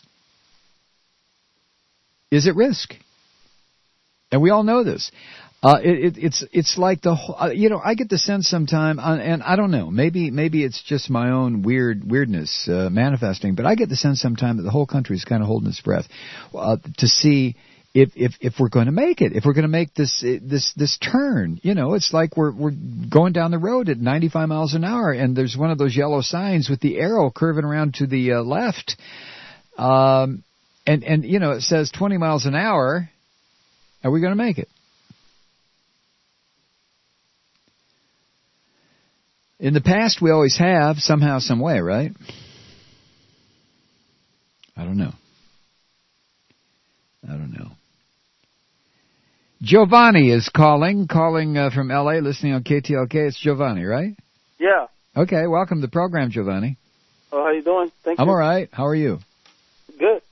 is at risk, and we all know this. Uh, it, it, it's it's like the whole, uh, you know, I get the sense sometime, uh, and I don't know, maybe maybe it's just my own weird weirdness uh, manifesting, but I get the sense sometime that the whole country is kind of holding its breath uh, to see if if if we're going to make it, if we're going to make this this this turn. You know, it's like we're we're going down the road at ninety-five miles an hour, and there's one of those yellow signs with the arrow curving around to the uh, left, um, and and you know it says twenty miles an hour. Are we going to make it? In the past, we always have, somehow, some way, right? I don't know. I don't know. Giovanni is calling, calling uh, from L A, listening on K T L K. It's Giovanni, right? Yeah. Okay, welcome to the program, Giovanni. Oh, how you doing? Thank I'm you. all right. How are you? Good.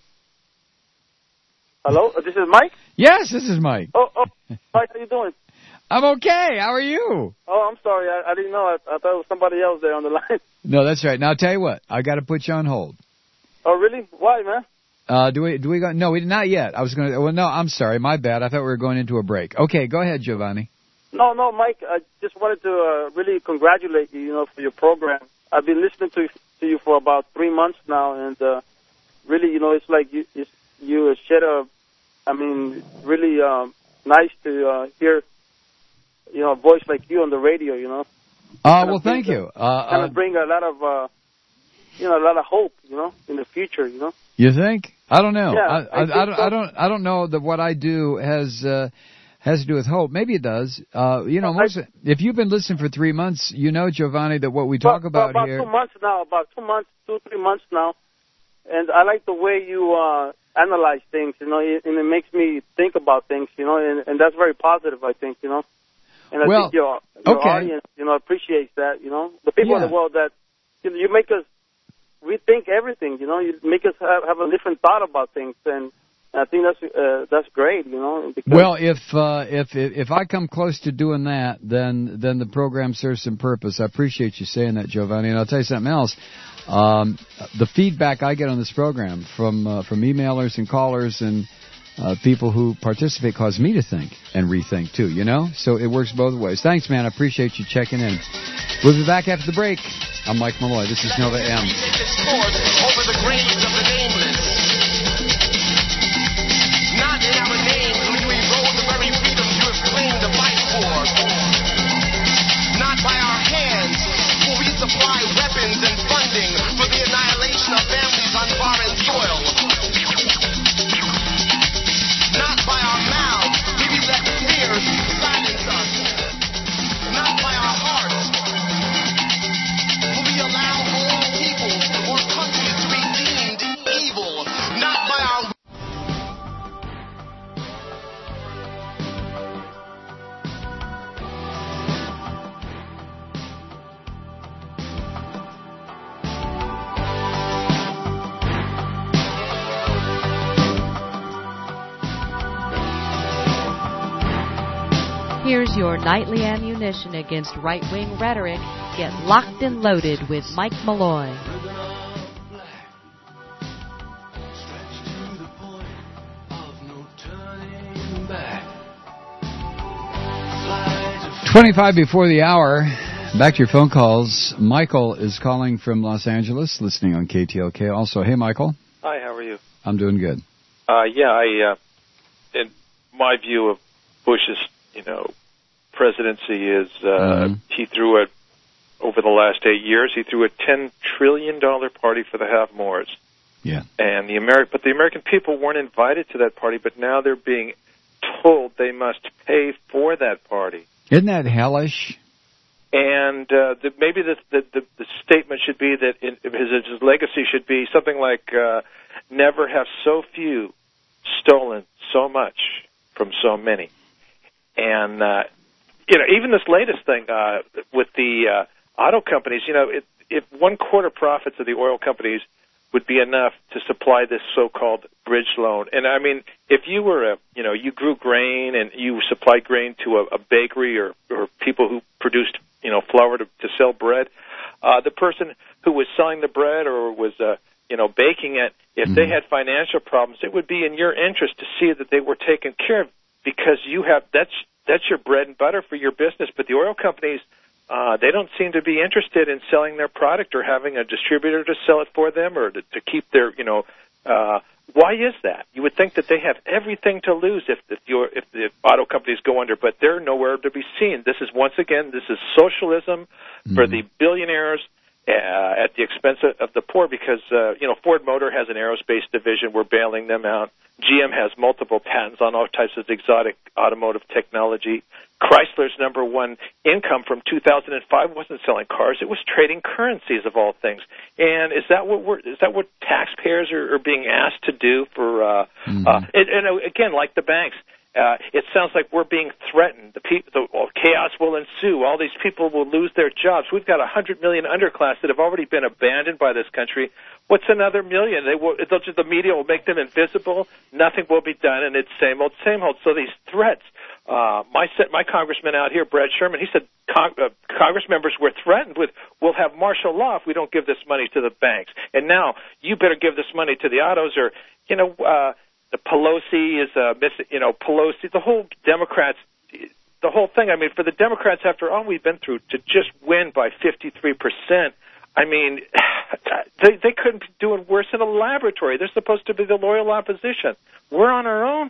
Hello, this is Mike? Yes, this is Mike. Oh, oh, Mike, how you doing? I'm okay. How are you? Oh, I'm sorry. I, I didn't know. I, I thought it was somebody else there on the line. No, that's right. Now, I'll tell you what. I got to put you on hold. Oh, really? Why, man? Uh, do we, do we go? No, we not yet. I was going to, well, no, I'm sorry. My bad. I thought we were going into a break. Okay, go ahead, Giovanni. No, no, Mike, I just wanted to uh, really congratulate you, you know, for your program. I've been listening to, to you for about three months now, and uh, really, you know, it's like you, it's, you shed a, I mean, really um, nice to uh, hear, you know, a voice like you on the radio, you know. Uh, well, thank you. Uh, kind uh, of bring a lot of, uh, you know, a lot of hope, you know, in the future, you know. You think? I don't know. Yeah, I, I, I, think I, don't, so. I don't. I don't know that what I do has uh, has to do with hope. Maybe it does. Uh, you know, most, I, if you've been listening for three months, you know, Giovanni, that what we talk but, about, about here. About two months now. About two months, two three months now. And I like the way you uh, analyze things, you know, and it makes me think about things, you know, and, and that's very positive, I think, you know. And I well, think your, your okay. audience, you know, appreciates that, you know. The people yeah. in the world that, you know, you make us rethink everything, you know. You make us have, have a different thought about things, and I think that's uh, that's great, you know. Well, if, uh, if if if I come close to doing that, then then the program serves some purpose. I appreciate you saying that, Giovanni. And I'll tell you something else. Um, the feedback I get on this program from uh, from emailers and callers and uh, people who participate cause me to think and rethink too. You know, so it works both ways. Thanks, man. I appreciate you checking in. We'll be back after the break. I'm Mike Malloy. This is Nova M. Over the graves of the nameless. Not in our names will we erode the very freedoms you have claimed to fight for. Not by our hands will we supply weapons and funding for the annihilation of families on foreign soil. Not by our mouths will we let fears silence us. Not by our hearts will we allow all people or countries to be deemed evil. Not by our Here's your nightly ammunition against right-wing rhetoric. Get locked and loaded with Mike Malloy. twenty-five before the hour. Back to your phone calls. Michael is calling from Los Angeles, listening on K T L K. Also, hey, Michael. Hi, how are you? I'm doing good. Uh, yeah, I, uh, in my view of Bush's, you know, presidency is uh, mm-hmm. he threw a, over the last eight years, he threw a ten trillion dollars party for the have-mores. Yeah. And the Ameri- but the American people weren't invited to that party, but now they're being told they must pay for that party. Isn't that hellish? And uh, the, maybe the, the, the, the statement should be that in, his, his legacy should be something like, uh, never have so few stolen so much from so many. And, uh, you know, even this latest thing uh, with the uh, auto companies, you know, it, if one quarter profits of the oil companies would be enough to supply this so-called bridge loan. And, I mean, if you were a, you know, you grew grain and you supplied grain to a, a bakery or, or people who produced, you know, flour to, to sell bread, uh, the person who was selling the bread or was, uh, you know, baking it, if mm-hmm. they had financial problems, it would be in your interest to see that they were taken care of because you have, that's, that's your bread and butter for your business. But the oil companies, Uh, they don't seem to be interested in selling their product or having a distributor to sell it for them or to, to keep their, you know, uh, why is that? You would think that they have everything to lose if, if, you're, if the auto companies go under, but they're nowhere to be seen. This is, once again, this is socialism mm-hmm. for the billionaires uh, at the expense of the poor because, uh, you know, Ford Motor has an aerospace division. We're bailing them out. G M has multiple patents on all types of exotic automotive technology. Chrysler's number one income from two thousand five wasn't selling cars; it was trading currencies of all things. And is that what we're, is that what taxpayers are, are being asked to do for? Uh, mm-hmm. uh, and, and again, like the banks, uh, it sounds like we're being threatened. The people, the well, chaos will ensue. All these people will lose their jobs. We've got a hundred million underclass that have already been abandoned by this country. What's another million? They will, they'll just, the media will make them invisible. Nothing will be done, and it's same old, same old. So these threats. Uh, my my congressman out here, Brad Sherman, he said con- uh, Congress members were threatened with, we'll have martial law if we don't give this money to the banks. And now you better give this money to the autos or, you know, uh, the Pelosi is, uh, miss- you know, Pelosi, the whole Democrats, the whole thing. I mean, for the Democrats, after all we've been through, to just win by fifty-three percent, I mean, they, they couldn't be doing worse in a laboratory. They're supposed to be the loyal opposition. We're on our own.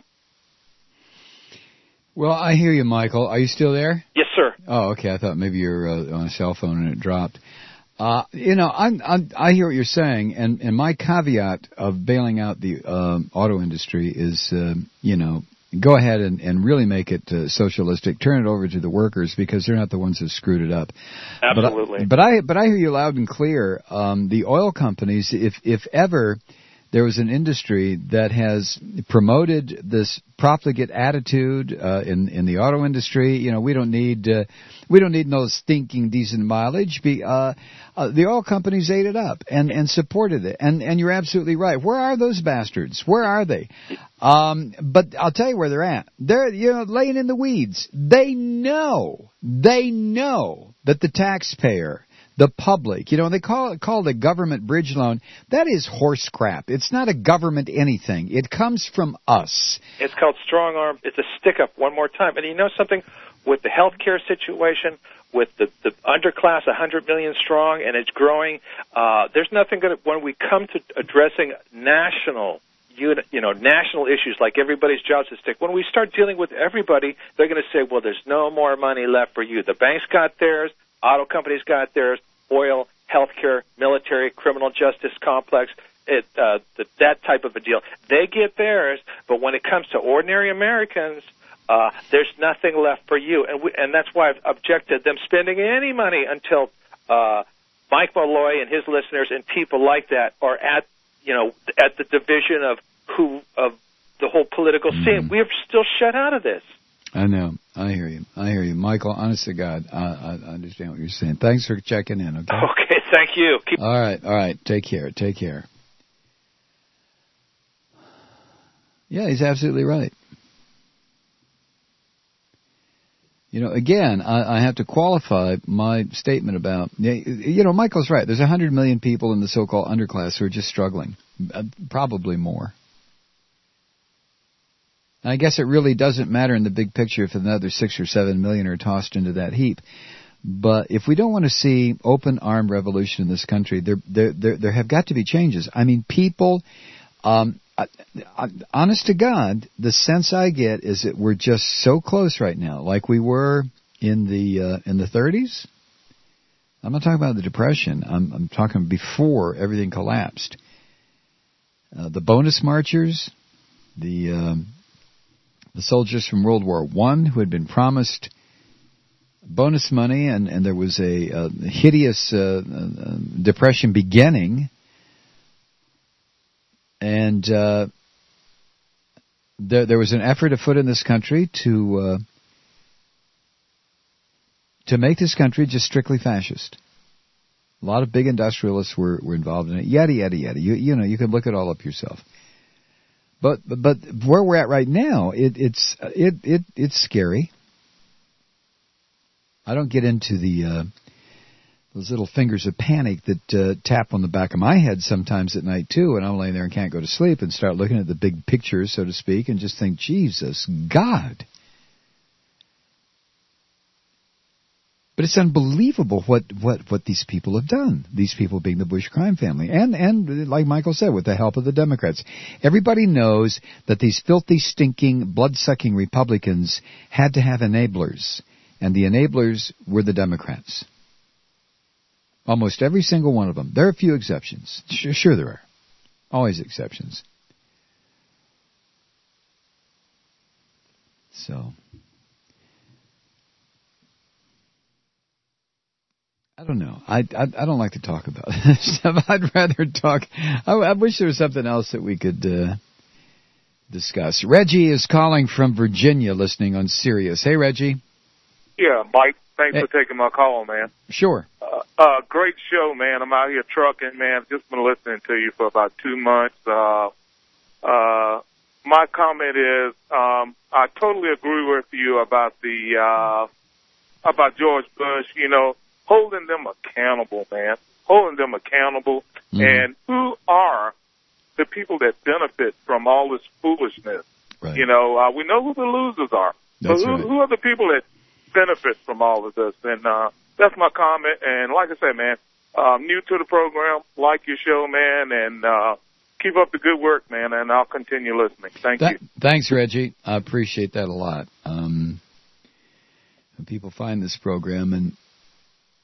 Well, I hear you, Michael. Are you still there? Yes, sir. Oh, okay. I thought maybe you're uh, on a cell phone and it dropped. Uh, you know, I'm, I'm, I hear what you're saying, and, and my caveat of bailing out the um, auto industry is, uh, you know, go ahead and, and really make it uh, socialistic. Turn it over to the workers because they're not the ones who screwed it up. Absolutely. But I, but I, but I hear you loud and clear. Um, the oil companies, if if ever there was an industry that has promoted this profligate attitude uh, in in the auto industry, you know, we don't need uh, we don't need no stinking decent mileage. Be, uh, uh, the oil companies ate it up and, and supported it, and and you're absolutely right. Where are those bastards? Where are they? Um, but I'll tell you where they're at. They're you know laying in the weeds. They know they know that the taxpayer, the public, you know, they call it called a government bridge loan. That is horse crap. It's not a government anything. It comes from us. It's called strong arm. It's a stick up one more time. And you know something? With the healthcare situation, with the, the underclass, one hundred million strong, and it's growing, uh, there's nothing going to, when we come to addressing national You, you know, national issues like everybody's jobs at stake. When we start dealing with everybody, they're going to say, well, there's no more money left for you. The banks got theirs, auto companies got theirs, oil, healthcare, military, criminal justice complex, it, uh, the, that type of a deal. They get theirs, but when it comes to ordinary Americans, uh, there's nothing left for you. And, we, and that's why I've objected them spending any money until uh, Mike Malloy and his listeners and people like that are at you know, at the division of who of the whole political scene. Mm-hmm. We're still shut out of this. I know. I hear you. I hear you. Michael, honest to God, I, I understand what you're saying. Thanks for checking in, okay? Okay, thank you. Keep- all right, all right. Take care. Take care. Yeah, he's absolutely right. You know, again, I, I have to qualify my statement about, you know, Michael's right. There's one hundred million people in the so-called underclass who are just struggling, uh, probably more. And I guess it really doesn't matter in the big picture if another six or seven million are tossed into that heap. But if we don't want to see open armed revolution in this country, there, there, there, there have got to be changes. I mean, people, um, I, I, honest to God, the sense I get is that we're just so close right now, like we were in the uh, in the thirties. I'm not talking about the Depression. I'm, I'm talking before everything collapsed. Uh, the bonus marchers, the um, the soldiers from World War One who had been promised bonus money, and, and there was a, a hideous uh, uh, depression beginning. And uh, there, there was an effort afoot in this country to uh, to make this country just strictly fascist. A lot of big industrialists were, were involved in it. Yada yada yada. You you know you can look it all up yourself. But but, but where we're at right now, it, it's it it it's scary. I don't get into the uh, those little fingers of panic that uh, tap on the back of my head sometimes at night, too, and I'm laying there and can't go to sleep and start looking at the big pictures, so to speak, and just think, Jesus, God. But it's unbelievable what, what, what these people have done, these people being the Bush crime family, and, and like Michael said, with the help of the Democrats. Everybody knows that these filthy, stinking, blood-sucking Republicans had to have enablers, and the enablers were the Democrats. Almost every single one of them. There are a few exceptions. Sure, sure there are. Always exceptions. So, I don't know. I, I, I don't like to talk about this stuff. I'd rather talk. I, I wish there was something else that we could uh, discuss. Reggie is calling from Virginia, listening on Sirius. Hey, Reggie. Yeah, Mike. Thanks hey. for taking my call, man. Sure. Uh, uh, great show, man. I'm out here trucking, man. Just been listening to you for about two months. Uh, uh, my comment is, um, I totally agree with you about the, uh, about George Bush, you know, holding them accountable, man. Holding them accountable. Mm-hmm. And who are the people that benefit from all this foolishness? Right. You know, uh, we know who the losers are. That's but who, right. who are the people that benefit from all of this? And, uh, that's my comment. And like I said, man, I'm new to the program, like your show, man, and, uh, keep up the good work, man, and I'll continue listening. Thank Th- you. Thanks, Reggie. I appreciate that a lot. Um, when people find this program, and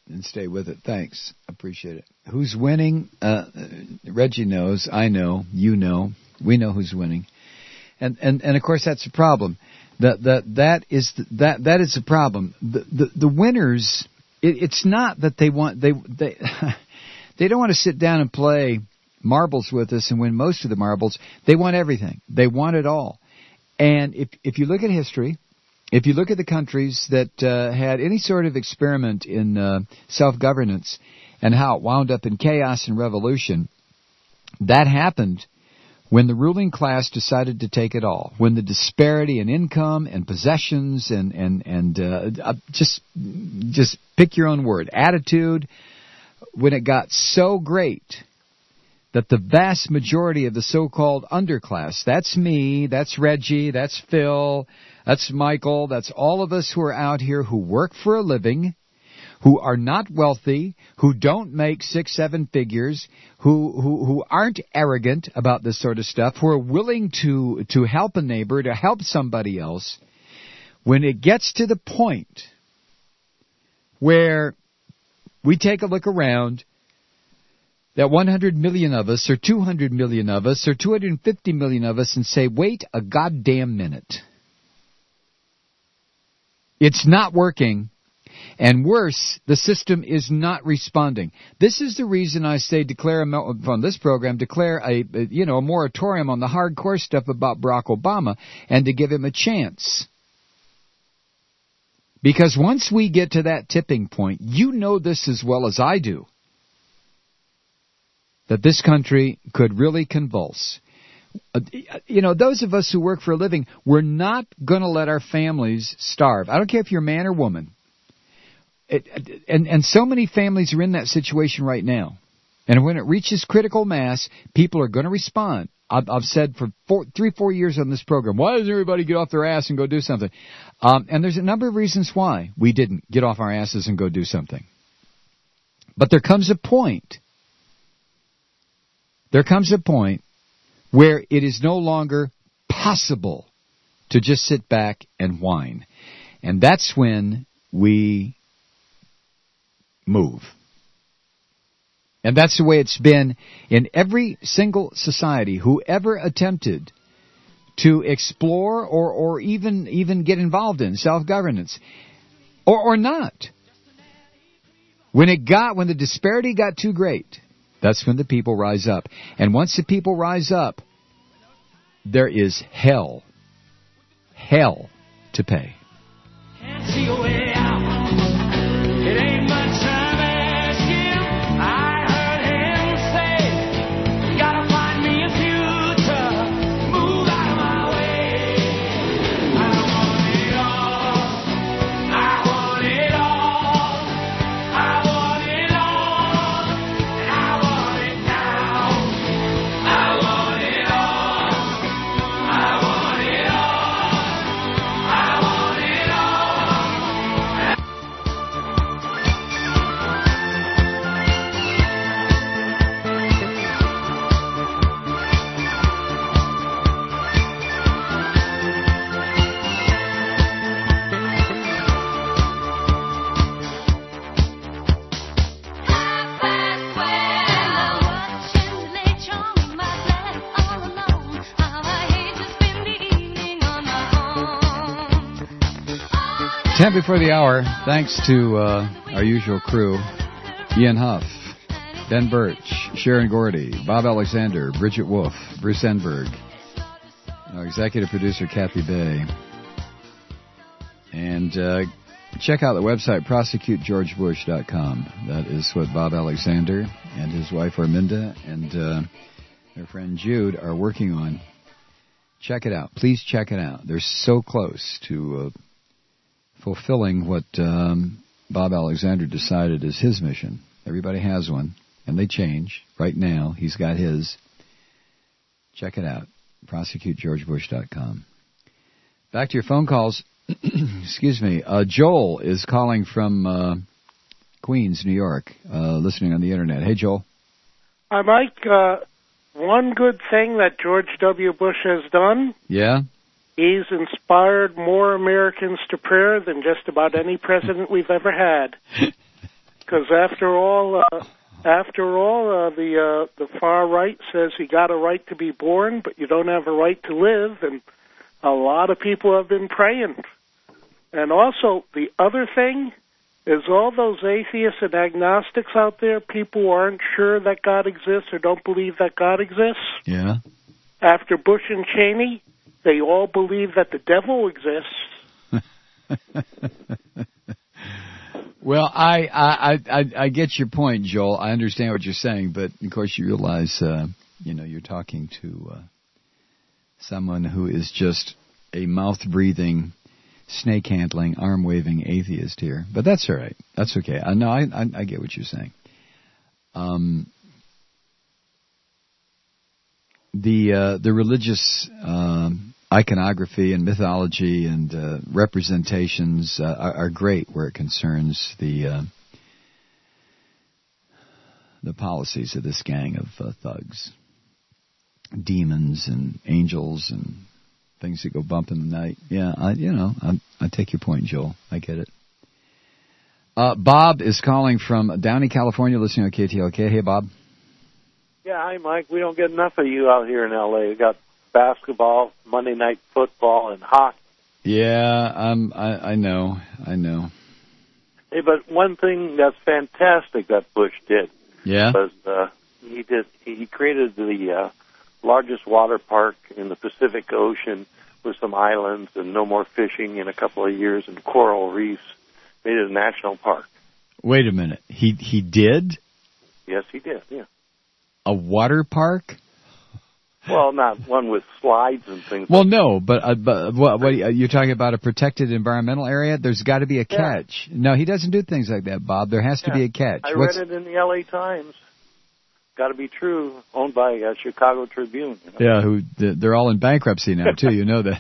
and stay with it. Thanks. Appreciate it. Who's winning? Uh, Reggie knows. I know. You know. We know who's winning. And and, and of course that's a problem. That that that is the, that that is a problem. The the, the winners. It, it's not that they want they they they don't want to sit down and play marbles with us and win most of the marbles. They want everything. They want it all. And if if you look at history, if you look at the countries that uh, had any sort of experiment in uh, self-governance and how it wound up in chaos and revolution, that happened when the ruling class decided to take it all, when the disparity in income and possessions and and and uh, just just pick your own word, attitude, when it got so great that the vast majority of the so-called underclass, that's me, that's Reggie, that's Phil, that's Michael, that's all of us who are out here who work for a living, who are not wealthy, who don't make six, seven figures, who, who, who aren't arrogant about this sort of stuff, who are willing to, to help a neighbor, to help somebody else. When it gets to the point where we take a look around, that one hundred million of us, or two hundred million of us, or two hundred fifty million of us, and say, wait a goddamn minute. It's not working. And worse, the system is not responding. This is the reason I say declare a, on this program, declare a, you know, a moratorium on the hardcore stuff about Barack Obama and to give him a chance. Because once we get to that tipping point, you know this as well as I do, that this country could really convulse. Uh, you know, those of us who work for a living, we're not going to let our families starve. I don't care if you're man or woman. It, and, and so many families are in that situation right now. And when it reaches critical mass, people are going to respond. I've, I've said for four, three, four years on this program, why doesn't everybody get off their ass and go do something? Um, and there's a number of reasons why we didn't get off our asses and go do something. But there comes a point, there comes a point where it is no longer possible to just sit back and whine. And that's when we move. And that's the way it's been in every single society. Whoever attempted to explore or, or even even get involved in self-governance, or, or not, when it got when the disparity got too great, that's when the people rise up. And once the people rise up, there is hell, hell to pay. Can't see a way out. It ain't much time asking. I heard him say, you gotta find me a future. Move out of my way. I want it all. I want it all. I want it all. And I want it now. I want it all. I want it all. I want it all. Ten before the hour, thanks to uh, our usual crew, Ian Huff, Ben Birch, Sharon Gordy, Bob Alexander, Bridget Wolf, Bruce Enberg, our executive producer, Kathy Bay. And uh, check out the website, prosecute george bush dot com. That is what Bob Alexander and his wife Arminda and uh, their friend Jude are working on. Check it out. Please check it out. They're so close to uh, fulfilling what um, Bob Alexander decided is his mission. Everybody has one, and they change. Right now, he's got his. Check it out, prosecute george bush dot com. Back to your phone calls. Excuse me. Uh, Joel is calling from uh, Queens, New York, uh, listening on the Internet. Hey, Joel. Hi, Mike. Uh, one good thing that George W. Bush has done, Yeah? he's inspired more Americans to prayer than just about any president we've ever had. Because after all, uh, after all, uh, the uh, the far right says you got a right to be born, but you don't have a right to live, and a lot of people have been praying. And also, the other thing is all those atheists and agnostics out there, people who aren't sure that God exists or don't believe that God exists. Yeah. After Bush and Cheney, they all believe that the devil exists. Well, I, I I I get your point, Joel. I understand what you're saying, but of course you realize, uh, you know, you're talking to uh, someone who is just a mouth-breathing, snake-handling, arm-waving atheist here. But that's all right. That's okay. I know. I, I I get what you're saying. Um, the uh, the religious um, iconography and mythology and uh, representations uh, are, are great where it concerns the uh, the policies of this gang of uh, thugs, demons and angels and things that go bump in the night. Yeah, I, you know, I, I take your point, Joel. I get it. Uh, Bob is calling from Downey, California, listening on K T L K. Hey, Bob. Yeah, hi, Mike. We don't get enough of you out here in L A. We got basketball, Monday night football, and hockey. Yeah, um, I, I know, I know. Hey, but one thing that's fantastic that Bush did yeah. was uh, he did he created the uh, largest water park in the Pacific Ocean with some islands and no more fishing in a couple of years and coral reefs. Made it a national park. Wait a minute. He he did? Yes, he did. Yeah. A water park? Well, not one with slides and things. Well, like no, but, uh, but what, what you're talking about, a protected environmental area? There's got to be a catch. Yeah. No, he doesn't do things like that, Bob. There has yeah. to be a catch. I What's... read it in the L A Times. Got to be true. Owned by uh, Chicago Tribune. You know? Yeah, who they're all in bankruptcy now too. You know that.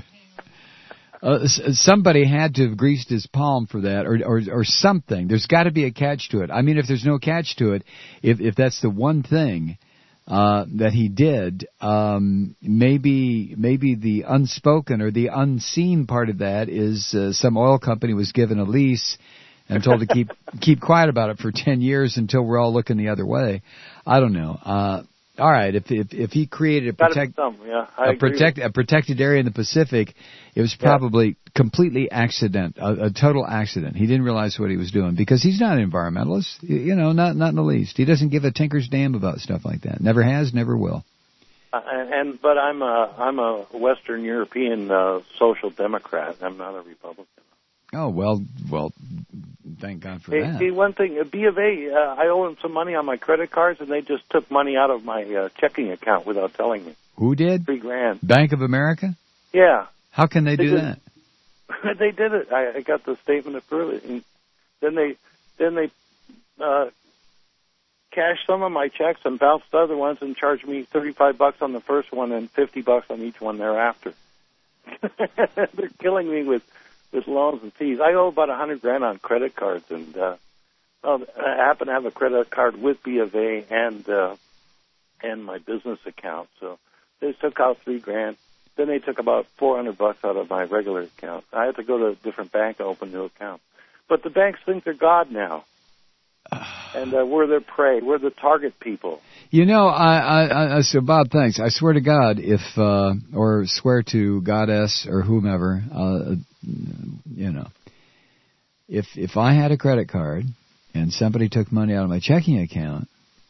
Uh, somebody had to have greased his palm for that, or or, or something. There's got to be a catch to it. I mean, if there's no catch to it, if if that's the one thing uh, that he did, um, maybe maybe the unspoken or the unseen part of that is uh, some oil company was given a lease and told to keep keep quiet about it for ten years until we're all looking the other way. I don't know. Uh, all right, if if if he created a protect some, yeah, I a protect a protected area in the Pacific, it was probably yeah. completely accident, a, a total accident. He didn't realize what he was doing because he's not an environmentalist, you know, not not in the least. He doesn't give a tinker's damn about stuff like that. Never has, never will. Uh, and, and but I'm a I'm a Western European uh, social democrat. I'm not a Republican. Oh well, well, thank God for hey, that. Hey, one thing, B of A, uh, I owe them some money on my credit cards, and they just took money out of my uh, checking account without telling me. Who did? Three grand. Bank of America? Yeah. How can they, they do did, that? They did it. I, I got the statement to prove it. And then they then they uh, cashed some of my checks and bounced other ones and charged me thirty-five bucks on the first one and fifty bucks on each one thereafter. They're killing me with. with loans and fees. I owe about a hundred grand on credit cards, and uh, well, I happen to have a credit card with B of A and uh, and my business account. So they took out three grand. Then they took about four hundred bucks out of my regular account. I had to go to a different bank to open a new account. But the banks think they're God now, and uh, we're their prey. We're the target people. You know, I, I, I, so Bob, thanks. I swear to God, if, uh, or swear to Goddess or whomever, uh, you know, if, if I had a credit card and somebody took money out of my checking account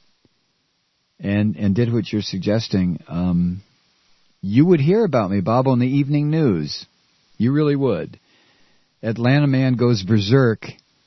and, and did what you're suggesting, um, you would hear about me, Bob, on the evening news. You really would. Atlanta man goes berserk,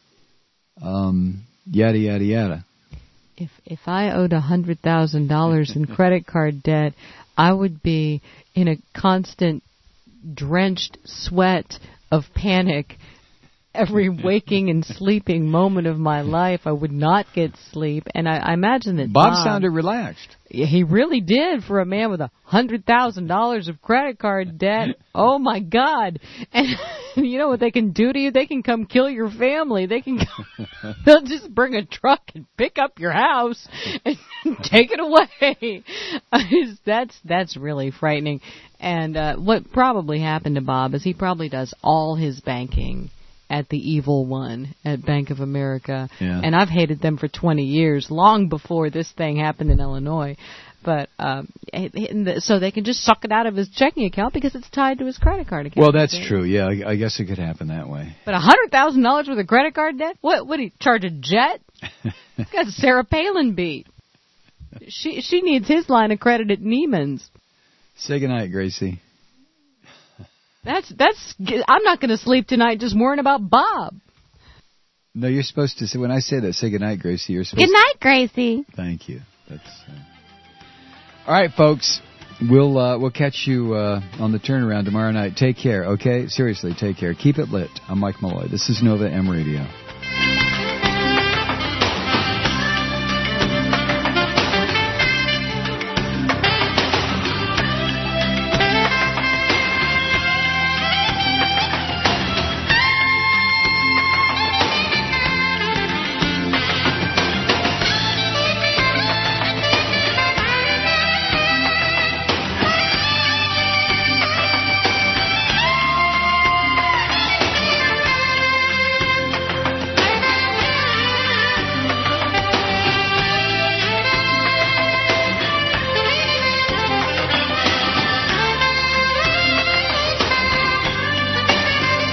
um, yada, yada, yada. If if I owed a hundred thousand dollars in credit card debt, I would be in a constant drenched sweat of panic every waking and sleeping moment of my life. I would not get sleep, and I, I imagine that Bob Bob sounded relaxed. He really did for a man with a hundred thousand dollars of credit card debt. Oh my God! And you know what they can do to you? They can come kill your family. They can. They'll just bring a truck and pick up your house and take it away. that's that's really frightening. And uh, what probably happened to Bob is he probably does all his banking at the evil one at Bank of America. Yeah. And I've hated them for twenty years, long before this thing happened in Illinois. But um, so they can just suck it out of his checking account because it's tied to his credit card account. Well, that's true. Yeah, I, I guess it could happen that way. But one hundred thousand dollars worth of credit card debt? What would he charge a jet? He's got Sarah Palin beat. She she needs his line of credit at Neiman's. Say goodnight, Gracie. That's that's. I'm not going to sleep tonight just worrying about Bob. No, you're supposed to say, when I say that, say goodnight, Gracie. You're supposed Good night, Gracie. to. Thank you. That's. Uh... All right, folks. We'll uh, we'll catch you uh, on the turnaround tomorrow night. Take care, okay? Seriously, take care. Keep it lit. I'm Mike Malloy. This is Nova M Radio.